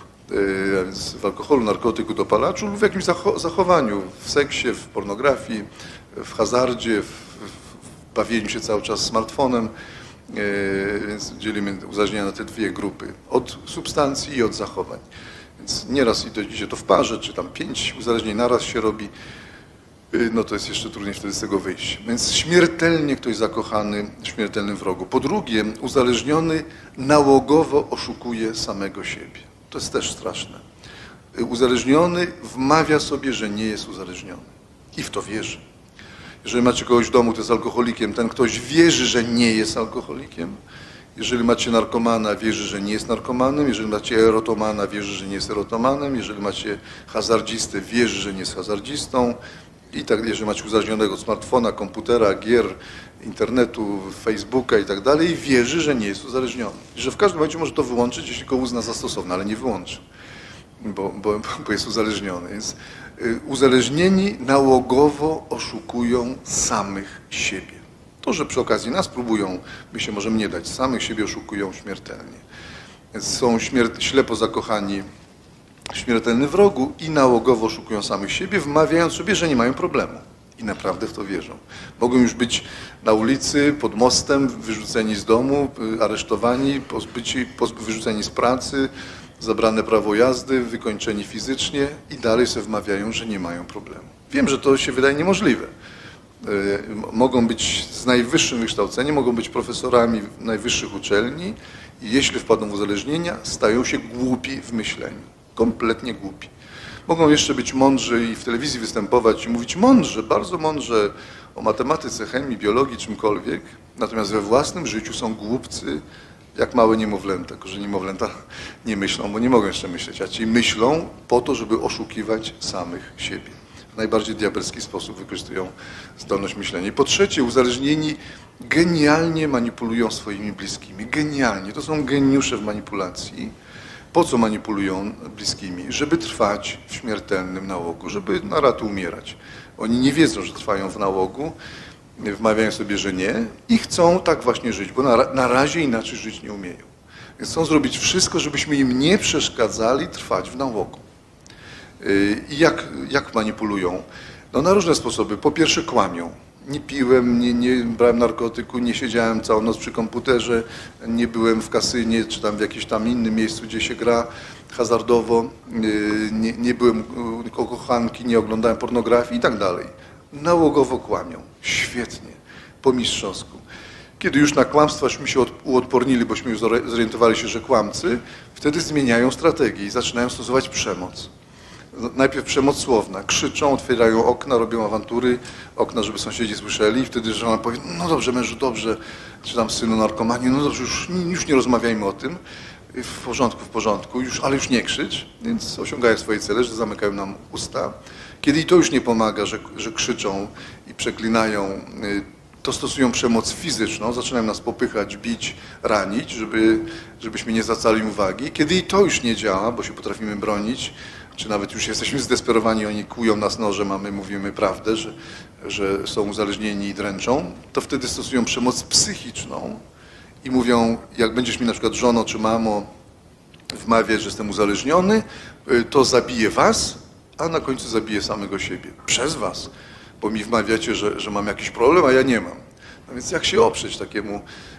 W alkoholu, narkotyku, dopalaczu lub w jakimś zachowaniu, w seksie, w pornografii, w hazardzie, w, w bawieniu się cały czas smartfonem. Więc dzielimy uzależnienia na te dwie grupy, od substancji i od zachowań. Więc nieraz idzie to w parze, czy tam pięć uzależnień naraz się robi, no to jest jeszcze trudniej wtedy z tego wyjść. Więc śmiertelnie ktoś zakochany w śmiertelnym wrogu. Po drugie, uzależniony nałogowo oszukuje samego siebie. To jest też straszne. Uzależniony wmawia sobie, że nie jest uzależniony i w to wierzy. Jeżeli macie kogoś w domu, kto jest alkoholikiem, ten ktoś wierzy, że nie jest alkoholikiem. Jeżeli macie narkomana, wierzy, że nie jest narkomanem. Jeżeli macie erotomana, wierzy, że nie jest erotomanem. Jeżeli macie hazardzistę, wierzy, że nie jest hazardzistą. i tak, jeżeli macie uzależnionego od smartfona, komputera, gier, internetu, Facebooka i tak dalej, wierzy, że nie jest uzależniony. Że w każdym momencie może to wyłączyć, jeśli go uzna za stosowne, ale nie wyłączy, bo, bo, bo jest uzależniony. Więc y, uzależnieni nałogowo oszukują samych siebie. To, że przy okazji nas próbują, my się możemy nie dać, samych siebie oszukują śmiertelnie. Więc są śmier- ślepo zakochani w śmiertelnym wrogu i nałogowo oszukują samych siebie, wmawiając sobie, że nie mają problemu. I naprawdę w to wierzą. Mogą już być na ulicy, pod mostem, wyrzuceni z domu, aresztowani, pozbyci, pozby, wyrzuceni z pracy, zabrane prawo jazdy, wykończeni fizycznie i dalej sobie wmawiają, że nie mają problemu. Wiem, że to się wydaje niemożliwe. Mogą być z najwyższym wykształceniem, mogą być profesorami najwyższych uczelni i jeśli wpadną w uzależnienia, stają się głupi w myśleniu. Kompletnie głupi. Mogą jeszcze być mądrzy i w telewizji występować i mówić mądrze, bardzo mądrze o matematyce, chemii, biologii, czymkolwiek, natomiast we własnym życiu są głupcy jak małe niemowlęta, tylko że niemowlęta nie myślą, bo nie mogą jeszcze myśleć, a ci myślą po to, żeby oszukiwać samych siebie. W najbardziej diabelski sposób wykorzystują zdolność myślenia. I po trzecie, uzależnieni genialnie manipulują swoimi bliskimi. Genialnie. To są geniusze w manipulacji. Po co manipulują bliskimi? Żeby trwać w śmiertelnym nałogu, żeby na raty umierać. Oni nie wiedzą, że trwają w nałogu, wmawiają sobie, że nie i chcą tak właśnie żyć, bo na, na razie inaczej żyć nie umieją. Więc chcą zrobić wszystko, żebyśmy im nie przeszkadzali trwać w nałogu. I jak, jak manipulują? No na różne sposoby. Po pierwsze kłamią. Nie piłem, nie, nie brałem narkotyku, nie siedziałem całą noc przy komputerze, nie byłem w kasynie czy tam w jakimś tam innym miejscu, gdzie się gra hazardowo, nie, nie byłem u kochanki, nie oglądałem pornografii i tak dalej. Nałogowo kłamią. Świetnie. Po mistrzowsku. Kiedy już na kłamstwaśmy się uodpornili, bośmy już zorientowali się, że kłamcy, wtedy zmieniają strategię i zaczynają stosować przemoc. Najpierw przemoc słowna, krzyczą, otwierają okna, robią awantury, okna, żeby sąsiedzi słyszeli i wtedy żona powie, no dobrze mężu, dobrze, czy tam synu narkomanii, no dobrze, już, już nie rozmawiajmy o tym, w porządku, w porządku, już, ale już nie krzycz, więc osiągają swoje cele, że zamykają nam usta. Kiedy i to już nie pomaga, że, że krzyczą i przeklinają, to stosują przemoc fizyczną, zaczynają nas popychać, bić, ranić, żeby, żebyśmy nie zwracali uwagi. Kiedy i to już nie działa, bo się potrafimy bronić, czy nawet już jesteśmy zdesperowani, oni kłują nas nożem, a my mówimy prawdę, że, że są uzależnieni i dręczą, to wtedy stosują przemoc psychiczną i mówią, jak będziesz mi na przykład żono czy mamo wmawiać, że jestem uzależniony, to zabiję was, a na końcu zabiję samego siebie. Przez was, bo mi wmawiacie, że, że mam jakiś problem, a ja nie mam. No więc jak się oprzeć takiemu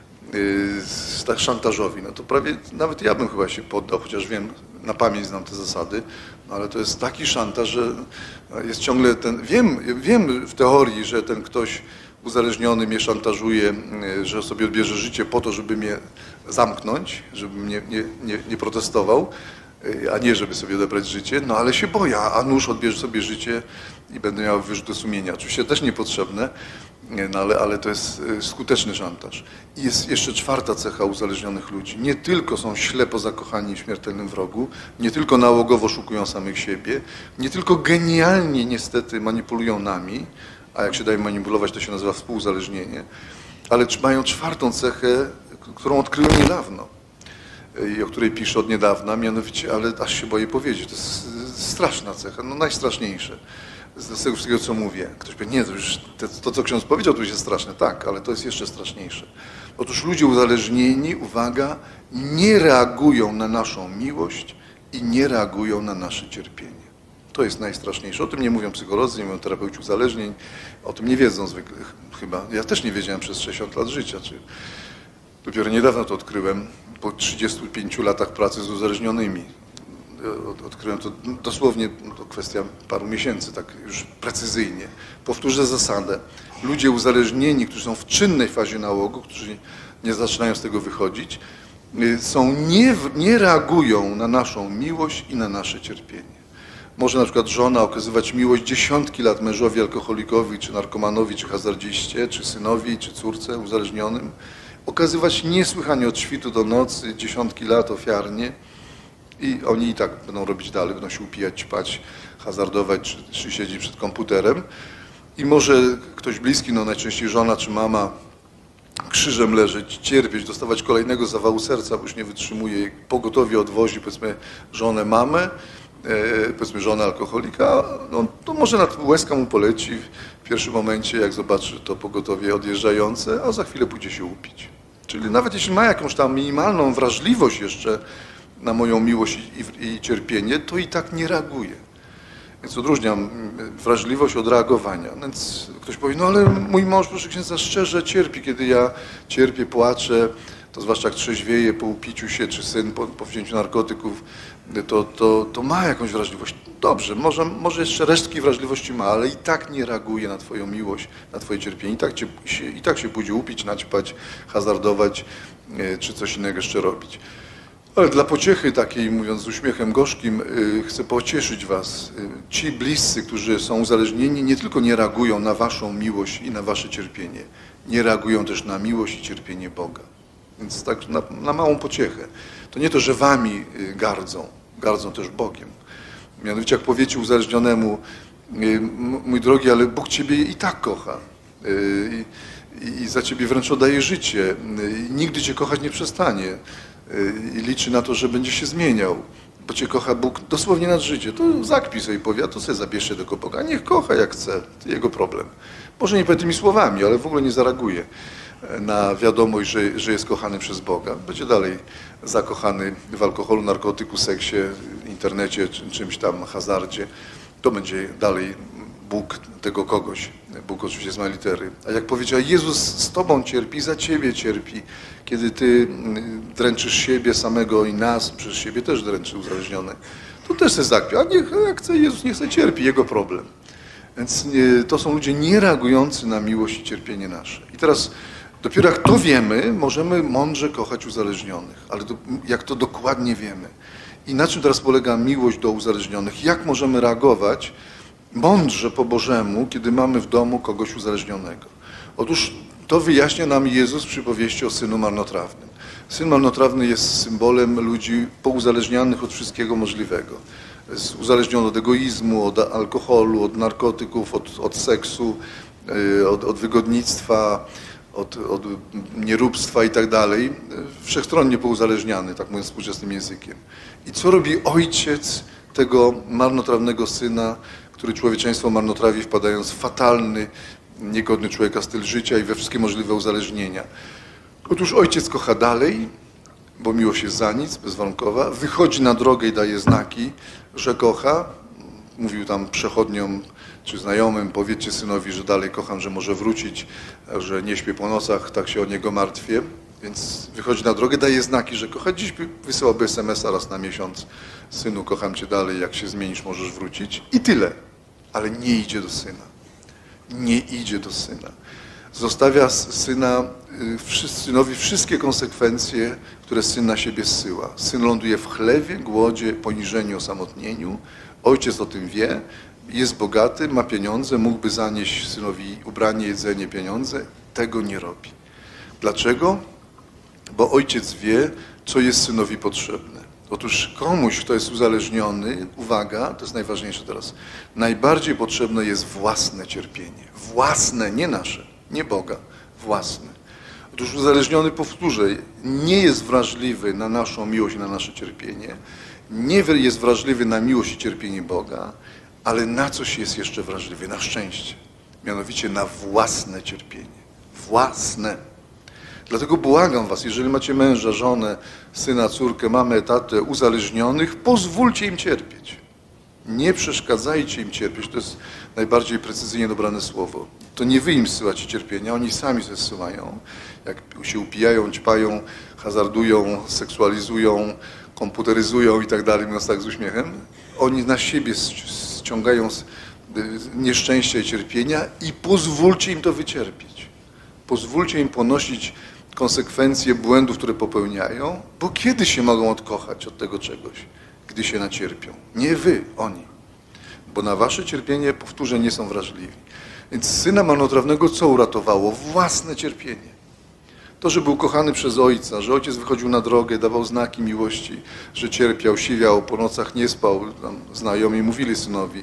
yy, szantażowi? No to prawie nawet ja bym chyba się poddał, chociaż wiem, na pamięć znam te zasady, no ale to jest taki szantaż, że jest ciągle ten... Wiem, wiem w teorii, że ten ktoś uzależniony mnie szantażuje, że sobie odbierze życie po to, żeby mnie zamknąć, żeby mnie nie, nie, nie protestował, a nie żeby sobie odebrać życie, no ale się boję, a nóż odbierze sobie życie i będę miał wyrzuty sumienia. Oczywiście też niepotrzebne, no ale, ale to jest skuteczny szantaż. I jest jeszcze czwarta cecha uzależnionych ludzi. Nie tylko są ślepo zakochani w śmiertelnym wrogu, nie tylko nałogowo szukują samych siebie, nie tylko genialnie niestety manipulują nami, a jak się daje manipulować, to się nazywa współuzależnienie, ale mają czwartą cechę, którą odkryłem niedawno i o której piszę od niedawna, mianowicie, ale aż się boję powiedzieć, to jest straszna cecha, no najstraszniejsze z tego wszystkiego, co mówię. Ktoś powie, nie, to już to, to, co ksiądz powiedział, to już jest straszne. Tak, ale to jest jeszcze straszniejsze. Otóż ludzie uzależnieni, uwaga, nie reagują na naszą miłość i nie reagują na nasze cierpienie. To jest najstraszniejsze. O tym nie mówią psycholodzy, nie mówią terapeuci uzależnień, o tym nie wiedzą zwykle chyba. Ja też nie wiedziałem przez sześćdziesiąt lat życia. Czy... Dopiero niedawno to odkryłem, po trzydziestu pięciu latach pracy z uzależnionymi. Odkryłem to dosłownie, to kwestia paru miesięcy, tak już precyzyjnie. Powtórzę zasadę. Ludzie uzależnieni, którzy są w czynnej fazie nałogu, którzy nie zaczynają z tego wychodzić, są, nie, nie reagują na naszą miłość i na nasze cierpienie. Może na przykład żona okazywać miłość dziesiątki lat mężowi alkoholikowi, czy narkomanowi, czy hazardziście, czy synowi, czy córce uzależnionym. Okazywać niesłychanie od świtu do nocy, dziesiątki lat ofiarnie. I oni i tak będą robić dalej, będą się upijać, ćpać, hazardować, czy, czy siedzieć przed komputerem. I może ktoś bliski, no najczęściej żona czy mama, krzyżem leżeć, cierpieć, dostawać kolejnego zawału serca, bo już nie wytrzymuje, pogotowie odwozi, powiedzmy, żonę, mamę, e, powiedzmy, żonę alkoholika, no to może na łezka mu poleci w pierwszym momencie, jak zobaczy to pogotowie odjeżdżające, a za chwilę pójdzie się upić. Czyli nawet jeśli ma jakąś tam minimalną wrażliwość jeszcze na moją miłość i, i cierpienie, to i tak nie reaguje. Więc odróżniam wrażliwość od reagowania. Więc ktoś powie, no ale mój mąż, proszę księdza, szczerze cierpi, kiedy ja cierpię, płaczę, to zwłaszcza jak trzeźwieje po upiciu się, czy syn po, po wzięciu narkotyków, to, to, to ma jakąś wrażliwość. Dobrze, może, może jeszcze resztki wrażliwości ma, ale i tak nie reaguje na twoją miłość, na twoje cierpienie. I tak, cię, się, i tak się pójdzie upić, naćpać, hazardować, czy coś innego jeszcze robić. Ale dla pociechy takiej, mówiąc z uśmiechem gorzkim, chcę pocieszyć was. Ci bliscy, którzy są uzależnieni, nie tylko nie reagują na waszą miłość i na wasze cierpienie, nie reagują też na miłość i cierpienie Boga. Więc tak na, na małą pociechę. To nie to, że wami gardzą, gardzą też Bogiem. Mianowicie jak powiecie uzależnionemu, mój drogi, ale Bóg ciebie i tak kocha. I, i za ciebie wręcz oddaje życie. I nigdy cię kochać nie przestanie. I liczy na to, że będzie się zmieniał, bo cię kocha Bóg dosłownie nad życie. To zakpij sobie i powie, a to sobie zabierzcie tego Boga. Niech kocha jak chce, to jego problem. Może nie powie tymi słowami, ale w ogóle nie zareaguje na wiadomość, że, że jest kochany przez Boga. Będzie dalej zakochany w alkoholu, narkotyku, seksie, internecie, czy czymś tam, hazardzie. To będzie dalej Bóg tego kogoś. Bóg oczywiście z małej litery. A jak powiedział, Jezus z tobą cierpi, za ciebie cierpi. Kiedy ty dręczysz siebie samego i nas, przez siebie też dręczy uzależniony, to też się zakpie. A niech, jak chce Jezus, niech chce cierpi, jego problem. Więc nie, to są ludzie niereagujący na miłość i cierpienie nasze. I teraz dopiero jak to wiemy, możemy mądrze kochać uzależnionych. Ale to, jak to dokładnie wiemy? I na czym teraz polega miłość do uzależnionych? Jak możemy reagować mądrze po Bożemu, kiedy mamy w domu kogoś uzależnionego? Otóż to wyjaśnia nam Jezus w przypowieści o synu marnotrawnym. Syn marnotrawny jest symbolem ludzi pouzależnianych od wszystkiego możliwego. Jest uzależniony od egoizmu, od alkoholu, od narkotyków, od, od seksu, od, od wygodnictwa, od, od nieróbstwa i tak dalej. Wszechstronnie pouzależniany, tak mówiąc współczesnym językiem. I co robi ojciec tego marnotrawnego syna, który człowieczeństwo marnotrawi, wpadając w fatalny, niegodny człowieka styl życia i we wszystkie możliwe uzależnienia? Otóż ojciec kocha dalej, bo miłość jest za nic, bezwarunkowa, wychodzi na drogę i daje znaki, że kocha. Mówił tam przechodniom czy znajomym, powiedzcie synowi, że dalej kocham, że może wrócić, że nie śpię po nocach, tak się o niego martwię. Więc wychodzi na drogę, daje znaki, że kocha. Dziś wysyłałby es em es a raz na miesiąc. Synu, kocham cię dalej, jak się zmienisz, możesz wrócić. I tyle. Ale nie idzie do syna. Nie idzie do syna. Zostawia syna, synowi wszystkie konsekwencje, które syn na siebie zsyła. Syn ląduje w chlewie, głodzie, poniżeniu, osamotnieniu. Ojciec o tym wie, jest bogaty, ma pieniądze, mógłby zanieść synowi ubranie, jedzenie, pieniądze. Tego nie robi. Dlaczego? Bo ojciec wie, co jest synowi potrzebne. Otóż komuś, kto jest uzależniony, uwaga, to jest najważniejsze teraz, najbardziej potrzebne jest własne cierpienie. Własne, nie nasze, nie Boga, własne. Otóż uzależniony, powtórzę, nie jest wrażliwy na naszą miłość i na nasze cierpienie, nie jest wrażliwy na miłość i cierpienie Boga, ale na coś jest jeszcze wrażliwy, na szczęście, mianowicie na własne cierpienie. Własne. Dlatego błagam was, jeżeli macie męża, żonę, syna, córkę, mamę, tatę uzależnionych, pozwólcie im cierpieć. Nie przeszkadzajcie im cierpieć. To jest najbardziej precyzyjnie dobrane słowo. To nie wy im zsyłacie cierpienia, oni sami się zsyłają. Jak się upijają, ćpają, hazardują, seksualizują, komputeryzują i tak dalej, mówiąc tak z uśmiechem, oni na siebie ściągają nieszczęścia i cierpienia i pozwólcie im to wycierpieć. Pozwólcie im ponosić konsekwencje błędów, które popełniają, bo kiedy się mogą odkochać od tego czegoś? Gdy się nacierpią. Nie wy, oni. Bo na wasze cierpienie, powtórzę, nie są wrażliwi. Więc syna marnotrawnego co uratowało? Własne cierpienie. To, że był kochany przez ojca, że ojciec wychodził na drogę, dawał znaki miłości, że cierpiał, siwiał, po nocach nie spał, tam znajomi mówili synowi,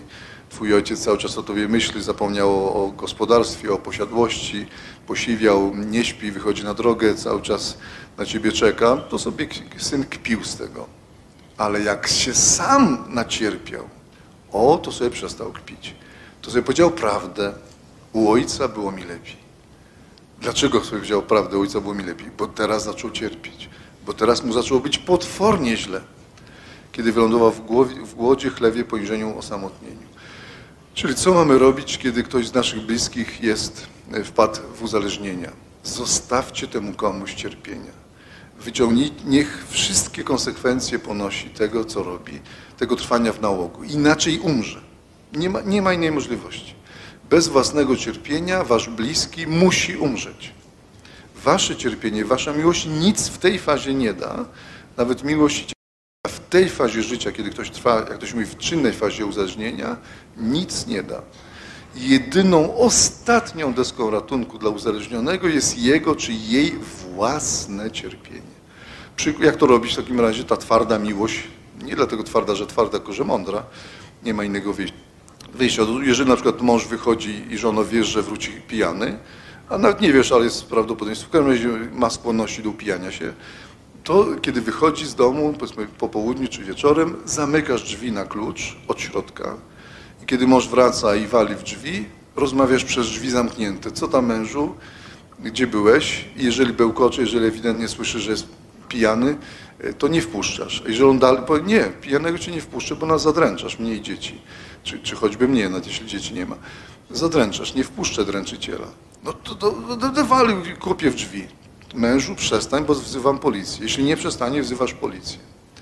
twój ojciec cały czas o tobie myśli, zapomniał o, o gospodarstwie, o posiadłości, posiwiał, nie śpi, wychodzi na drogę, cały czas na ciebie czeka, to sobie syn kpił z tego. Ale jak się sam nacierpiał, o, to sobie przestał kpić. To sobie powiedział prawdę, u ojca było mi lepiej. Dlaczego sobie powiedział prawdę, u ojca było mi lepiej? Bo teraz zaczął cierpieć, bo teraz mu zaczęło być potwornie źle, kiedy wylądował w, głowie, w głodzie, chlewie, poniżeniu, osamotnieniu. Czyli co mamy robić, kiedy ktoś z naszych bliskich jest, wpadł w uzależnienia? Zostawcie temu komuś cierpienia. Wyciągnij, niech wszystkie konsekwencje ponosi tego, co robi, tego trwania w nałogu. Inaczej umrze. Nie ma, nie ma innej możliwości. Bez własnego cierpienia wasz bliski musi umrzeć. Wasze cierpienie, wasza miłość nic w tej fazie nie da. Nawet miłość w tej fazie życia, kiedy ktoś trwa, jak ktoś mówi, w czynnej fazie uzależnienia, nic nie da. Jedyną, ostatnią deską ratunku dla uzależnionego jest jego czy jej własne cierpienie. Jak to robić w takim razie? Ta twarda miłość, nie dlatego twarda, że twarda, tylko że mądra, nie ma innego wyjścia. Jeżeli na przykład mąż wychodzi i żona wiesz, że wróci pijany, a nawet nie wiesz, ale jest prawdopodobieństwo, w każdym razie ma skłonności do upijania się, to kiedy wychodzi z domu, powiedzmy po południu czy wieczorem, zamykasz drzwi na klucz od środka i kiedy mąż wraca i wali w drzwi, rozmawiasz przez drzwi zamknięte. Co tam, mężu? Gdzie byłeś? I jeżeli bełkocze, jeżeli ewidentnie słyszy, że jest pijany, to nie wpuszczasz. A jeżeli on dalej powie, nie, pijanego cię nie wpuszczę, bo nas zadręczasz, mnie i dzieci. Czy, czy choćby mnie, nawet jeśli dzieci nie ma. Zadręczasz, nie wpuszczę dręczyciela. No to, to, to, to wali, kopie w drzwi. Mężu, przestań, bo wzywam policję. Jeśli nie przestanie, wzywasz policję.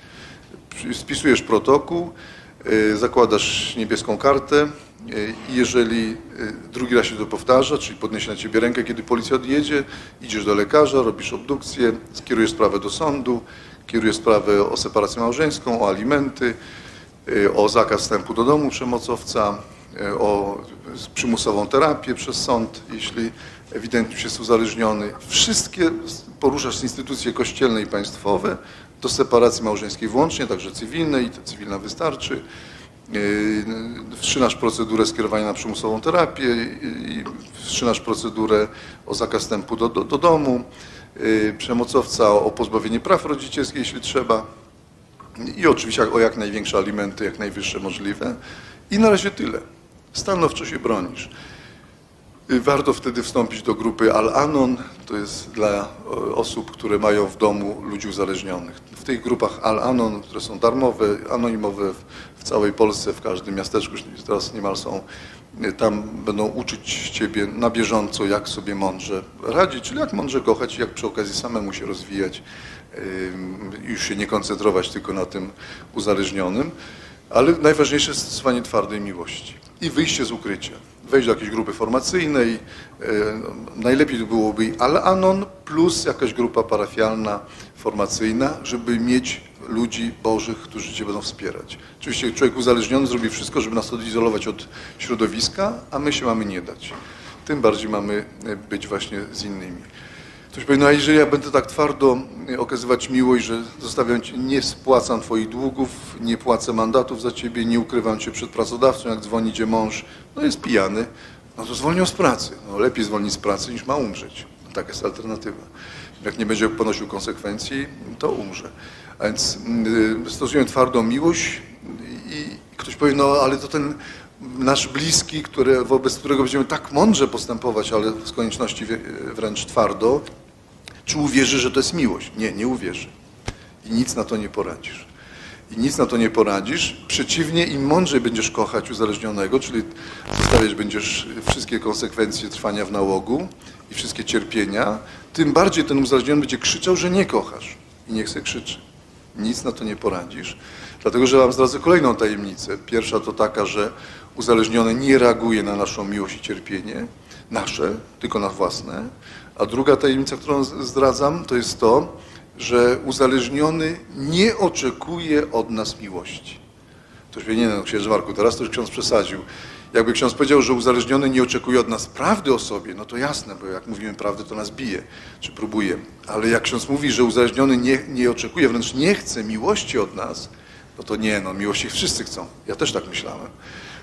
Spisujesz protokół, zakładasz niebieską kartę i jeżeli drugi raz się to powtarza, czyli podniesie na ciebie rękę, kiedy policja odjedzie, idziesz do lekarza, robisz obdukcję, skierujesz sprawę do sądu, kierujesz sprawę o separację małżeńską, o alimenty, o zakaz wstępu do domu przemocowca, o przymusową terapię przez sąd, jeśli ewidentnie jest uzależniony. Wszystkie poruszasz instytucje kościelne i państwowe do separacji małżeńskiej włącznie, także cywilnej, i cywilna wystarczy. Wszczynasz procedurę skierowania na przymusową terapię i wszczynasz procedurę o zakaz wstępu do, do, do domu, przemocowca o pozbawienie praw rodzicielskich, jeśli trzeba, i oczywiście o jak największe alimenty, jak najwyższe możliwe. I na razie tyle. Stanowczo się bronisz. Warto wtedy wstąpić do grupy Al-Anon, to jest dla osób, które mają w domu ludzi uzależnionych. W tych grupach Al-Anon, które są darmowe, anonimowe w całej Polsce, w każdym miasteczku, teraz niemal są, tam będą uczyć ciebie na bieżąco, jak sobie mądrze radzić, czyli jak mądrze kochać, jak przy okazji samemu się rozwijać, już się nie koncentrować tylko na tym uzależnionym, ale najważniejsze jest stosowanie twardej miłości i wyjście z ukrycia. Wejść do jakiejś grupy formacyjnej, najlepiej byłoby Al-Anon plus jakaś grupa parafialna, formacyjna, żeby mieć ludzi bożych, którzy cię będą wspierać. Oczywiście człowiek uzależniony zrobi wszystko, żeby nas odizolować od środowiska, a my się mamy nie dać. Tym bardziej mamy być właśnie z innymi. Ktoś powie, no a jeżeli ja będę tak twardo okazywać miłość, że zostawiam cię, nie spłacam twoich długów, nie płacę mandatów za ciebie, nie ukrywam cię przed pracodawcą, jak dzwoni cię mąż, no jest pijany, no to zwolnią z pracy. No lepiej zwolnić z pracy, niż ma umrzeć. No, taka jest alternatywa. Jak nie będzie ponosił konsekwencji, to umrze. A więc y, stosują twardą miłość i ktoś powie, no ale to ten nasz bliski, który, wobec którego będziemy tak mądrze postępować, ale z konieczności wręcz twardo, czy uwierzy, że to jest miłość? Nie, nie uwierzy. I nic na to nie poradzisz. I nic na to nie poradzisz. Przeciwnie, im mądrzej będziesz kochać uzależnionego, czyli zostawiać będziesz wszystkie konsekwencje trwania w nałogu i wszystkie cierpienia, tym bardziej ten uzależniony będzie krzyczał, że nie kochasz. I niech se krzyczy. Nic na to nie poradzisz. Dlatego, że wam zdradzę kolejną tajemnicę. Pierwsza to taka, że uzależniony nie reaguje na naszą miłość i cierpienie, nasze, tylko na własne. A druga tajemnica, którą zdradzam, to jest to, że uzależniony nie oczekuje od nas miłości. Ktoś wie, nie no, księże Marku, teraz to już ksiądz przesadził. Jakby ksiądz powiedział, że uzależniony nie oczekuje od nas prawdy o sobie, no to jasne, bo jak mówimy prawdę, to nas bije, czy próbuje. Ale jak ksiądz mówi, że uzależniony nie, nie oczekuje, wręcz nie chce miłości od nas, no to nie, no miłości wszyscy chcą. Ja też tak myślałem.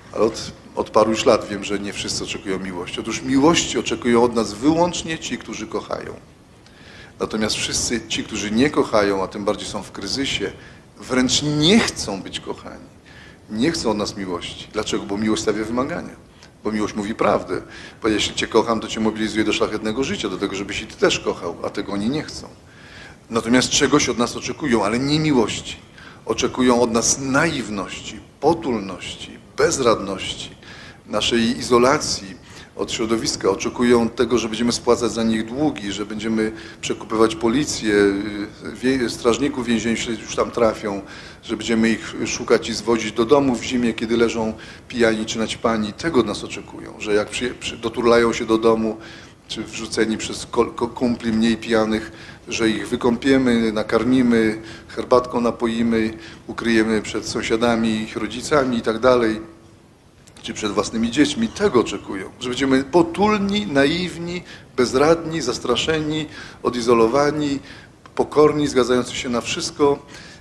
Ale od, od paru już lat wiem, że nie wszyscy oczekują miłości. Otóż miłości oczekują od nas wyłącznie ci, którzy kochają. Natomiast wszyscy ci, którzy nie kochają, a tym bardziej są w kryzysie, wręcz nie chcą być kochani. Nie chcą od nas miłości. Dlaczego? Bo miłość stawia wymagania. Bo miłość mówi prawdę. Bo jeśli cię kocham, to cię mobilizuję do szlachetnego życia, do tego, żebyś i ty też kochał, a tego oni nie chcą. Natomiast czegoś od nas oczekują, ale nie miłości. Oczekują od nas naiwności, potulności, bezradności, naszej izolacji od środowiska. Oczekują tego, że będziemy spłacać za nich długi, że będziemy przekupywać policję, strażników więziennych, jeśli już tam trafią, że będziemy ich szukać i zwozić do domu w zimie, kiedy leżą pijani czy naćpani. Tego od nas oczekują, że jak przy, przy, doturlają się do domu, czy wrzuceni przez kumpli mniej pijanych, że ich wykąpiemy, nakarmimy, herbatką napoimy, ukryjemy przed sąsiadami, ich rodzicami i tak dalej, czy przed własnymi dziećmi. Tego oczekują, że będziemy potulni, naiwni, bezradni, zastraszeni, odizolowani, pokorni, zgadzający się na wszystko,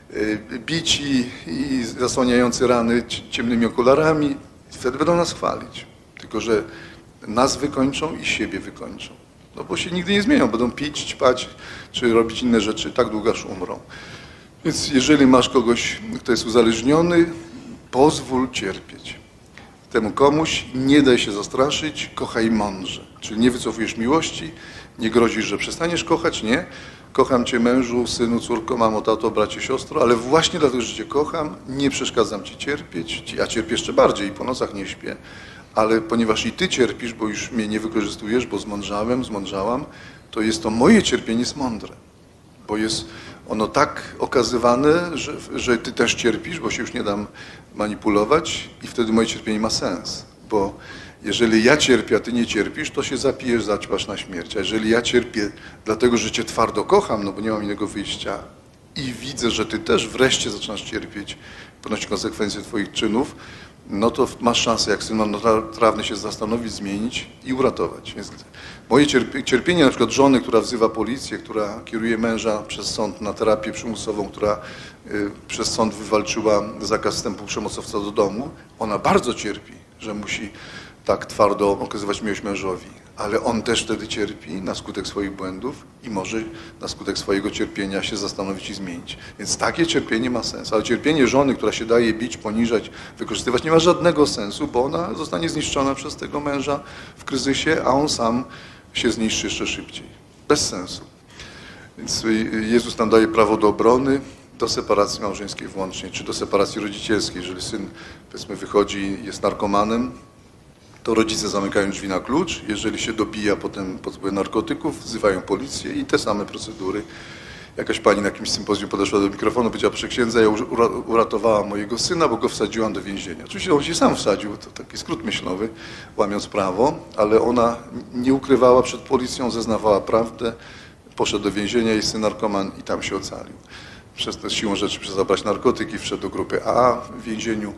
bici i zasłaniający rany ciemnymi okularami. Wtedy będą nas chwalić. Tylko że nas wykończą i siebie wykończą. No bo się nigdy nie zmienią, będą pić, ćpać, czy robić inne rzeczy, tak długo aż umrą. Więc jeżeli masz kogoś, kto jest uzależniony, pozwól cierpieć. Temu komuś nie daj się zastraszyć, kochaj mądrze. Czyli nie wycofujesz miłości, nie grozisz, że przestaniesz kochać, nie. Kocham cię mężu, synu, córko, mamo, tato, bracie, siostro, ale właśnie dlatego, że cię kocham, nie przeszkadzam ci cierpieć. Ja cierpię jeszcze bardziej, po nocach nie śpię. Ale ponieważ i ty cierpisz, bo już mnie nie wykorzystujesz, bo zmądrzałem, zmądrzałam, to jest to moje cierpienie jest mądre. Bo jest ono tak okazywane, że, że ty też cierpisz, bo się już nie dam manipulować i wtedy moje cierpienie ma sens. Bo jeżeli ja cierpię, a ty nie cierpisz, to się zapijesz, zaćpasz na śmierć. A jeżeli ja cierpię dlatego, że cię twardo kocham, no bo nie mam innego wyjścia i widzę, że ty też wreszcie zaczynasz cierpieć, ponosić konsekwencje twoich czynów, no to masz szansę, jak syn marnotrawny, się zastanowić, zmienić i uratować. Więc moje cierpienie, na przykład żony, która wzywa policję, która kieruje męża przez sąd na terapię przymusową, która y, przez sąd wywalczyła zakaz wstępu przemocowca do domu, ona bardzo cierpi, że musi tak twardo okazywać miłość mężowi. Ale on też wtedy cierpi na skutek swoich błędów i może na skutek swojego cierpienia się zastanowić i zmienić. Więc takie cierpienie ma sens. Ale cierpienie żony, która się daje bić, poniżać, wykorzystywać, nie ma żadnego sensu, bo ona zostanie zniszczona przez tego męża w kryzysie, a on sam się zniszczy jeszcze szybciej. Bez sensu. Więc Jezus nam daje prawo do obrony, do separacji małżeńskiej włącznie, czy do separacji rodzicielskiej. Jeżeli syn, powiedzmy, wychodzi, jest narkomanem, to rodzice zamykają drzwi na klucz. Jeżeli się dobija potem pod wpływem narkotyków, wzywają policję i te same procedury. Jakaś pani na jakimś sympozjum podeszła do mikrofonu, powiedziała: proszę księdza, ja uratowałam mojego syna, bo go wsadziłam do więzienia. Oczywiście on się sam wsadził, to taki skrót myślowy, łamiąc prawo, ale ona nie ukrywała przed policją, zeznawała prawdę, poszedł do więzienia, jest syn narkoman i tam się ocalił. Przez to siłą rzeczy przestał brać narkotyki, wszedł do grupy A w więzieniu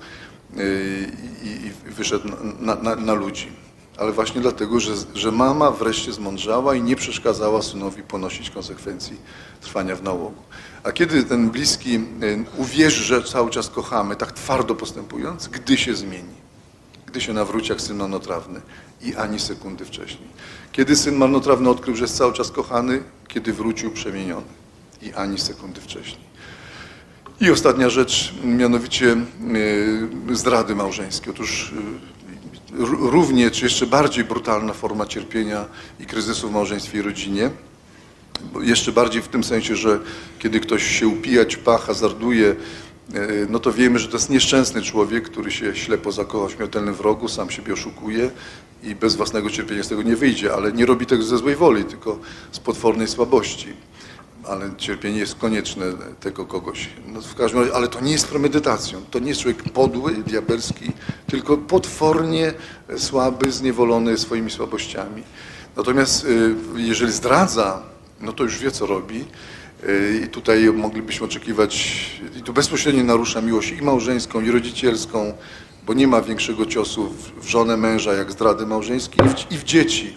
i, i wyszedł na, na, na ludzi. Ale właśnie dlatego, że, że mama wreszcie zmądrzała i nie przeszkadzała synowi ponosić konsekwencji trwania w nałogu. A kiedy ten bliski uwierzy, że cały czas kochamy, tak twardo postępując, gdy się zmieni, gdy się nawróci jak syn marnotrawny i ani sekundy wcześniej. Kiedy syn marnotrawny odkrył, że jest cały czas kochany, kiedy wrócił przemieniony i ani sekundy wcześniej. I ostatnia rzecz, mianowicie zdrady małżeńskie. Otóż równie, czy jeszcze bardziej brutalna forma cierpienia i kryzysu w małżeństwie i rodzinie. Jeszcze bardziej w tym sensie, że kiedy ktoś się upija, ćpa, hazarduje, no to wiemy, że to jest nieszczęsny człowiek, który się ślepo zakocha w śmiertelnym wrogu, sam siebie oszukuje i bez własnego cierpienia z tego nie wyjdzie, ale nie robi tego ze złej woli, tylko z potwornej słabości. Ale cierpienie jest konieczne tego kogoś. No w każdym razie, ale to nie jest premedytacją. To nie jest człowiek podły, diabelski, tylko potwornie słaby, zniewolony swoimi słabościami. Natomiast jeżeli zdradza, no to już wie, co robi. I tutaj moglibyśmy oczekiwać, i to bezpośrednio narusza miłość i małżeńską, i rodzicielską, bo nie ma większego ciosu w żonę męża jak zdrady małżeńskie i w, i w dzieci.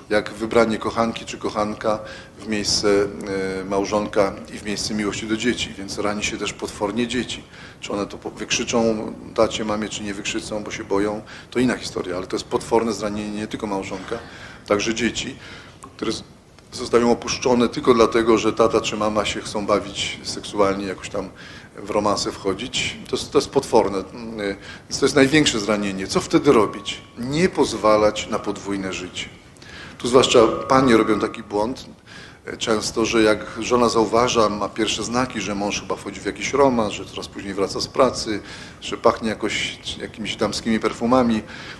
jak wybranie kochanki czy kochanka w miejsce małżonka i w miejsce miłości do dzieci, więc rani się też potwornie dzieci. Czy one to wykrzyczą tacie, mamie, czy nie wykrzyczą, bo się boją, to inna historia, ale to jest potworne zranienie nie tylko małżonka, także dzieci, które zostają opuszczone tylko dlatego, że tata czy mama się chcą bawić seksualnie, jakoś tam w romanse wchodzić. To jest, to jest potworne. Więc to jest największe zranienie. Co wtedy robić? Nie pozwalać na podwójne życie. Tu zwłaszcza panie robią taki błąd często, że jak żona zauważa, ma pierwsze znaki, że mąż chyba wchodzi w jakiś romans, że coraz później wraca z pracy, że pachnie jakoś jakimiś damskimi perfumami.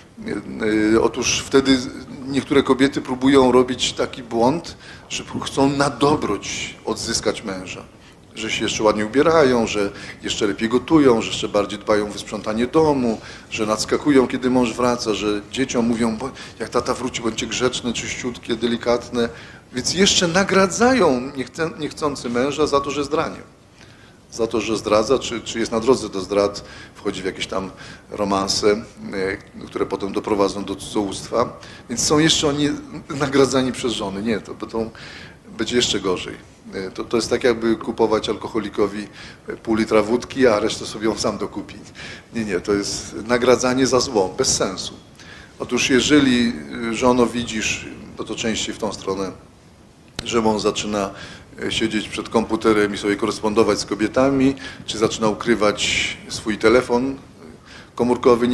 Otóż wtedy niektóre kobiety próbują robić taki błąd, że chcą na dobroć odzyskać męża. Że się jeszcze ładnie ubierają, że jeszcze lepiej gotują, że jeszcze bardziej dbają o wysprzątanie domu, że nadskakują, kiedy mąż wraca, że dzieciom mówią, bo jak tata wróci, bądźcie grzeczne, czyściutkie, delikatne. Więc jeszcze nagradzają niechcący męża za to, że zdrania. Za to, że zdradza, czy, czy jest na drodze do zdrad, wchodzi w jakieś tam romanse, które potem doprowadzą do cudzołóstwa. Więc są jeszcze oni nagradzani przez żony. Nie, to będą, będzie jeszcze gorzej. To, to jest tak, jakby kupować alkoholikowi pół litra wódki, a resztę sobie on sam dokupi. Nie, nie, to jest nagradzanie za zło, bez sensu. Otóż jeżeli, żono, widzisz, bo to częściej w tą stronę, że mąż zaczyna siedzieć przed komputerem i sobie korespondować z kobietami, czy zaczyna ukrywać swój telefon komórkowy,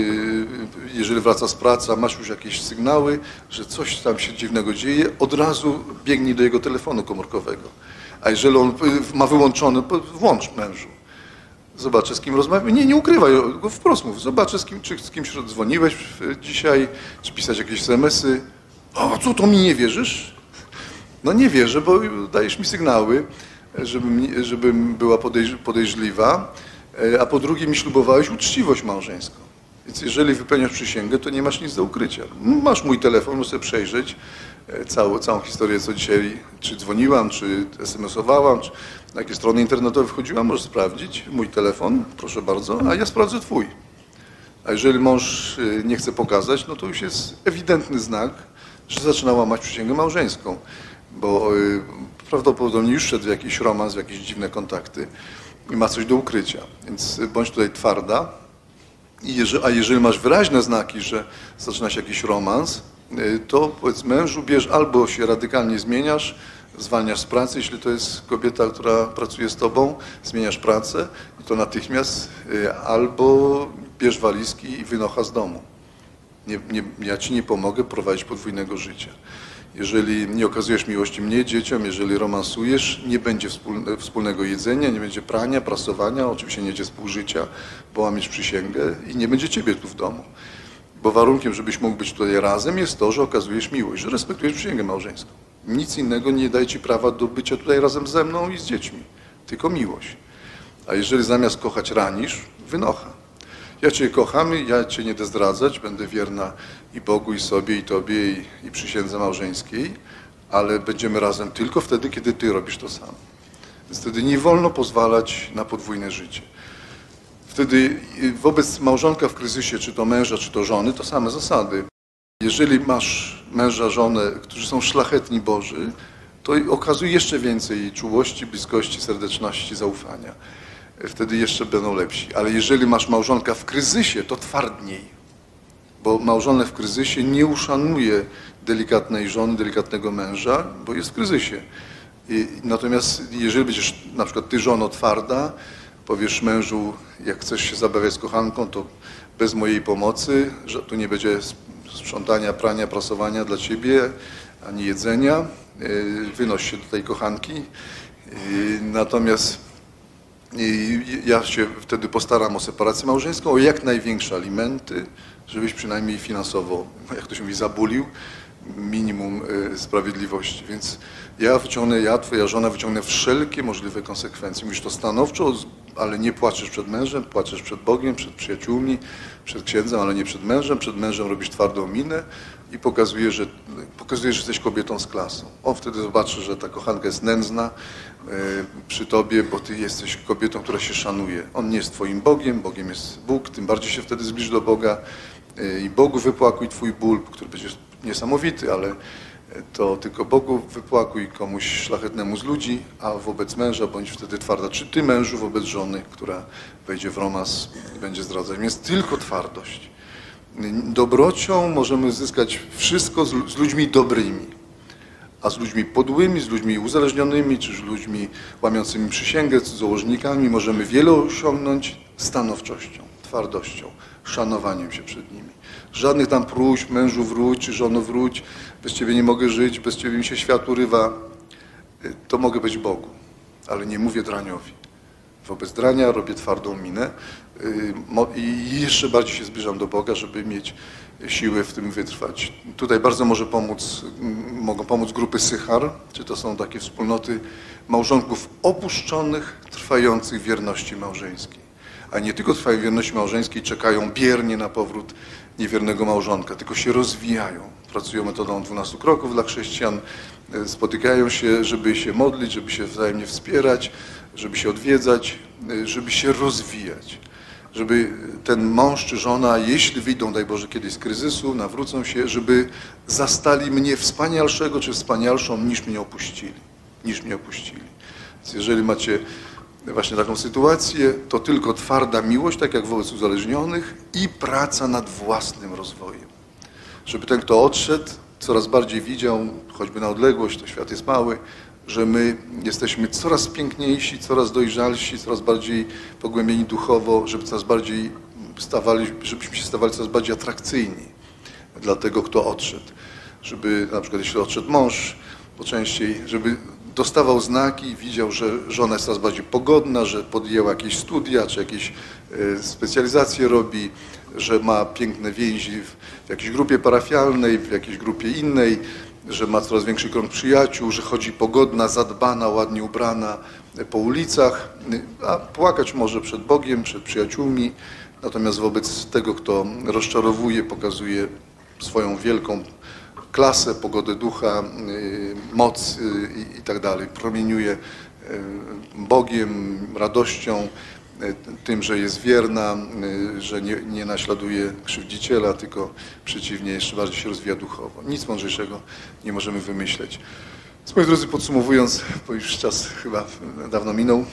jeżeli wraca z pracy, masz już jakieś sygnały, że coś tam się dziwnego dzieje, od razu biegnij do jego telefonu komórkowego. A jeżeli on ma wyłączony, włącz mężu. Zobaczę, z kim rozmawiam. Nie, nie ukrywaj go, wprost mów. Zobaczę, z kim, czy z kimś dzwoniłeś dzisiaj, czy pisać jakieś es em esy. O, co, to mi nie wierzysz? No nie wierzę, bo dajesz mi sygnały, żebym, żebym była podejrz podejrzliwa, a po drugie mi ślubowałeś uczciwość małżeńską. Więc jeżeli wypełniasz przysięgę, to nie masz nic do ukrycia. Masz mój telefon, możesz sobie przejrzeć całą, całą historię, co dzisiaj, czy dzwoniłam, czy es em esowałam, czy na jakie strony internetowe wchodziłam, możesz sprawdzić mój telefon, proszę bardzo, a ja sprawdzę twój. A jeżeli mąż nie chce pokazać, no to już jest ewidentny znak, że zaczyna łamać przysięgę małżeńską, bo prawdopodobnie już szedł w jakiś romans, w jakieś dziwne kontakty i ma coś do ukrycia. Więc bądź tutaj twarda. I jeżeli, a jeżeli masz wyraźne znaki, że zaczyna się jakiś romans, to powiedz mężu, bierz albo się radykalnie zmieniasz, zwalniasz z pracy, jeśli to jest kobieta, która pracuje z tobą, zmieniasz pracę i to natychmiast, albo bierz walizki i wynocha z domu. Nie, nie, ja ci nie pomogę prowadzić podwójnego życia. Jeżeli nie okazujesz miłości mnie, dzieciom, jeżeli romansujesz, nie będzie wspólne, wspólnego jedzenia, nie będzie prania, prasowania, oczywiście nie będzie współżycia, bo łamiesz przysięgę i nie będzie ciebie tu w domu. Bo warunkiem, żebyś mógł być tutaj razem, jest to, że okazujesz miłość, że respektujesz przysięgę małżeńską. Nic innego nie daje ci prawa do bycia tutaj razem ze mną i z dziećmi, tylko miłość. A jeżeli zamiast kochać ranisz, wynocha. Ja cię kocham, ja cię nie będę zdradzać, będę wierna i Bogu, i sobie, i tobie, i, i przysiędze małżeńskiej, ale będziemy razem tylko wtedy, kiedy ty robisz to samo. Więc wtedy nie wolno pozwalać na podwójne życie. Wtedy wobec małżonka w kryzysie, czy to męża, czy to żony, to same zasady. Jeżeli masz męża, żonę, którzy są szlachetni Boży, to okazuj jeszcze więcej czułości, bliskości, serdeczności, zaufania. Wtedy jeszcze będą lepsi. Ale jeżeli masz małżonka w kryzysie, to twardniej. Bo małżonek w kryzysie nie uszanuje delikatnej żony, delikatnego męża, bo jest w kryzysie. I, natomiast jeżeli będziesz na przykład ty, żono, twarda, powiesz mężu, jak chcesz się zabawiać z kochanką, to bez mojej pomocy, że tu nie będzie sprzątania, prania, prasowania dla ciebie, ani jedzenia, wynoś się do tej kochanki. Natomiast ja się wtedy postaram o separację małżeńską, o jak największe alimenty, żebyś przynajmniej finansowo, jak to się mówi, zabulił minimum sprawiedliwości. Więc ja wyciągnę, ja, twoja żona wyciągnę wszelkie możliwe konsekwencje. Mówisz to stanowczo, ale nie płaczesz przed mężem, płaczesz przed Bogiem, przed przyjaciółmi, przed księdzem, ale nie przed mężem. Przed mężem robisz twardą minę i pokazujesz, że, pokazujesz, że jesteś kobietą z klasą. On wtedy zobaczy, że ta kochanka jest nędzna yy, przy tobie, bo ty jesteś kobietą, która się szanuje. On nie jest twoim Bogiem, Bogiem jest Bóg, tym bardziej się wtedy zbliż do Boga yy, i Bogu wypłakuj twój ból, który będzie niesamowity, ale to tylko Bogu wypłakuj, komuś szlachetnemu z ludzi, a wobec męża bądź wtedy twarda. Czy ty, mężu, wobec żony, która wejdzie w romans i będzie zdradzać? Więc tylko twardość. Dobrocią możemy zyskać wszystko z, z ludźmi dobrymi, a z ludźmi podłymi, z ludźmi uzależnionymi, czy z ludźmi łamiącymi przysięgę, z założnikami możemy wiele osiągnąć stanowczością, twardością, szanowaniem się przed nimi. Żadnych tam próśb, mężu wróć, czy żono wróć, bez ciebie nie mogę żyć, bez ciebie mi się świat urywa. To mogę być Bogu, ale nie mówię draniowi. Wobec drania robię twardą minę i jeszcze bardziej się zbliżam do Boga, żeby mieć siłę w tym wytrwać. Tutaj bardzo może pomóc, mogą pomóc grupy Sychar, czy to są takie wspólnoty małżonków opuszczonych, trwających wierności małżeńskiej. A nie tylko trwają wierności małżeńskiej, czekają biernie na powrót niewiernego małżonka, tylko się rozwijają. Pracują metodą dwunastu kroków dla chrześcijan, spotykają się, żeby się modlić, żeby się wzajemnie wspierać, żeby się odwiedzać, żeby się rozwijać. Żeby ten mąż czy żona, jeśli wyjdą, daj Boże, kiedyś z kryzysu, nawrócą się, żeby zastali mnie wspanialszego czy wspanialszą niż mnie opuścili. Niż mnie opuścili. Więc jeżeli macie właśnie taką sytuację, to tylko twarda miłość, tak jak wobec uzależnionych, i praca nad własnym rozwojem. Żeby ten, kto odszedł, coraz bardziej widział, choćby na odległość, to świat jest mały, że my jesteśmy coraz piękniejsi, coraz dojrzalsi, coraz bardziej pogłębieni duchowo, żeby coraz bardziej stawali, żebyśmy się stawali coraz bardziej atrakcyjni dla tego, kto odszedł. Żeby na przykład jeśli odszedł mąż, po częściej, żeby dostawał znaki i widział, że żona jest coraz bardziej pogodna, że podjęła jakieś studia, czy jakieś specjalizacje robi, że ma piękne więzi w jakiejś grupie parafialnej, w jakiejś grupie innej, że ma coraz większy krąg przyjaciół, że chodzi pogodna, zadbana, ładnie ubrana po ulicach, a płakać może przed Bogiem, przed przyjaciółmi, natomiast wobec tego, kto rozczarowuje, pokazuje swoją wielką klasę, pogodę ducha, moc i tak dalej. Promieniuje Bogiem, radością, tym, że jest wierna, że nie, nie naśladuje krzywdziciela, tylko przeciwnie, jeszcze bardziej się rozwija duchowo. Nic mądrzejszego nie możemy wymyśleć. Więc, moi drodzy, podsumowując, bo już czas chyba dawno minął,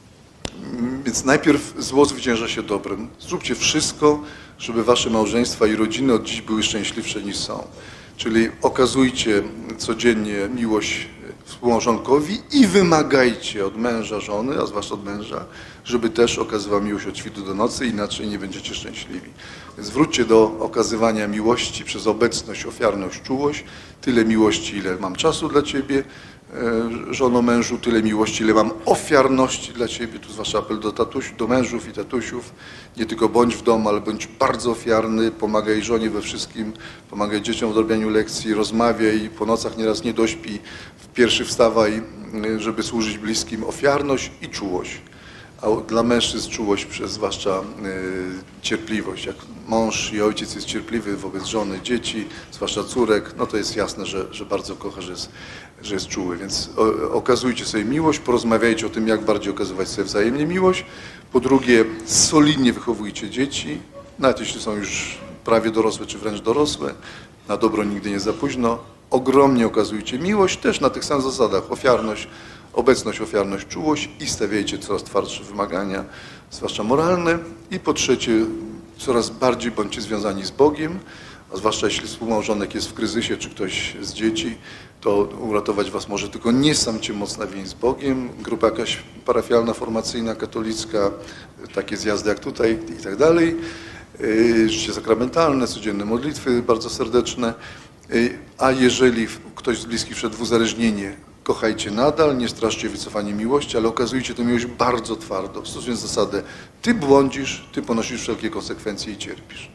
więc najpierw zło zwycięża się dobrem. Zróbcie wszystko, żeby wasze małżeństwa i rodziny od dziś były szczęśliwsze niż są. Czyli okazujcie codziennie miłość współmałżonkowi i wymagajcie od męża, żony, a zwłaszcza od męża, żeby też okazywał miłość od świtu do nocy, inaczej nie będziecie szczęśliwi. Więc wróćcie do okazywania miłości przez obecność, ofiarność, czułość. Tyle miłości, ile mam czasu dla ciebie, żono, mężu, tyle miłości, ile mam ofiarności dla ciebie. Tu zwłaszcza apel do tatuś, do mężów i tatusiów. Nie tylko bądź w domu, ale bądź bardzo ofiarny, pomagaj żonie we wszystkim, pomagaj dzieciom w odrobianiu lekcji, rozmawiaj, po nocach nieraz nie dośpi, pierwszy wstawaj, żeby służyć bliskim. Ofiarność i czułość. A dla mężczyzn czułość przez zwłaszcza cierpliwość. Jak mąż i ojciec jest cierpliwy wobec żony, dzieci, zwłaszcza córek, no to jest jasne, że, że bardzo kocha, że jest, że jest czuły. Więc okazujcie sobie miłość, porozmawiajcie o tym, jak bardziej okazywać sobie wzajemnie miłość. Po drugie, solidnie wychowujcie dzieci, nawet jeśli są już prawie dorosłe, czy wręcz dorosłe. Na dobro nigdy nie za późno. Ogromnie okazujcie miłość, też na tych samych zasadach. Ofiarność, obecność, ofiarność, czułość i stawiajcie coraz twardsze wymagania, zwłaszcza moralne. I po trzecie, coraz bardziej bądźcie związani z Bogiem, a zwłaszcza jeśli współmałżonek jest w kryzysie, czy ktoś z dzieci, to uratować was może tylko niesamowicie mocna więź z Bogiem, grupa jakaś parafialna, formacyjna, katolicka, takie zjazdy jak tutaj i tak dalej. Życie sakramentalne, codzienne modlitwy bardzo serdeczne. A jeżeli ktoś z bliskich wszedł w uzależnienie, kochajcie nadal, nie straszcie wycofanie miłości, ale okazujcie tę miłość bardzo twardo, stosując zasadę: ty błądzisz, ty ponosisz wszelkie konsekwencje i cierpisz.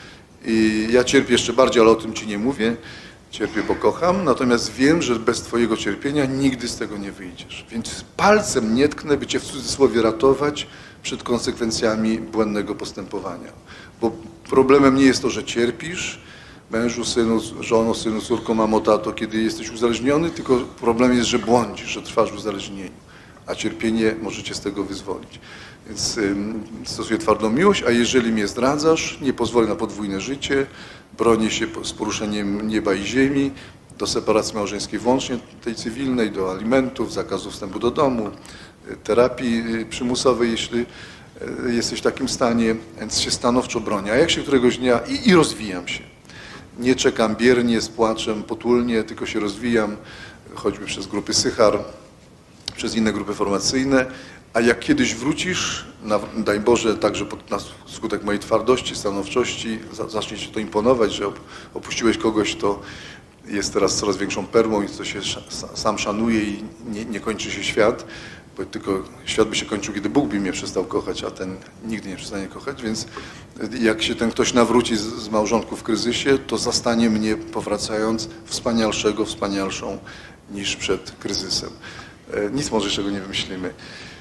I ja cierpię jeszcze bardziej, ale o tym ci nie mówię. Cierpię, bo kocham, natomiast wiem, że bez twojego cierpienia nigdy z tego nie wyjdziesz. Więc palcem nie tknę, by cię w cudzysłowie ratować przed konsekwencjami błędnego postępowania. Bo problemem nie jest to, że cierpisz, mężu, synu, żono, synu, córko, mamo, tato, kiedy jesteś uzależniony, tylko problem jest, że błądzisz, że trwasz w uzależnieniu, a cierpienie możecie z tego wyzwolić. Więc ym, stosuję twardą miłość, a jeżeli mnie zdradzasz, nie pozwolę na podwójne życie, bronię się z poruszeniem nieba i ziemi, do separacji małżeńskiej włącznie tej cywilnej, do alimentów, zakazu wstępu do domu, terapii przymusowej, jeśli jesteś w takim stanie, więc się stanowczo bronię. A jak się któregoś dnia i, i rozwijam się. Nie czekam biernie, z płaczem, potulnie, tylko się rozwijam, choćby przez grupy Sychar, przez inne grupy formacyjne, a jak kiedyś wrócisz, na, daj Boże, także pod, na skutek mojej twardości, stanowczości, za, zacznie Ci to imponować, że op, opuściłeś kogoś, kto jest teraz coraz większą perłą i kto się sz, sam szanuje i nie, nie kończy się świat, bo tylko świat by się kończył, kiedy Bóg by mnie przestał kochać, a ten nigdy nie przestanie kochać, więc jak się ten ktoś nawróci z, z małżonku w kryzysie, to zastanie mnie powracając wspanialszego, wspanialszą niż przed kryzysem. Nic może czego nie wymyślimy.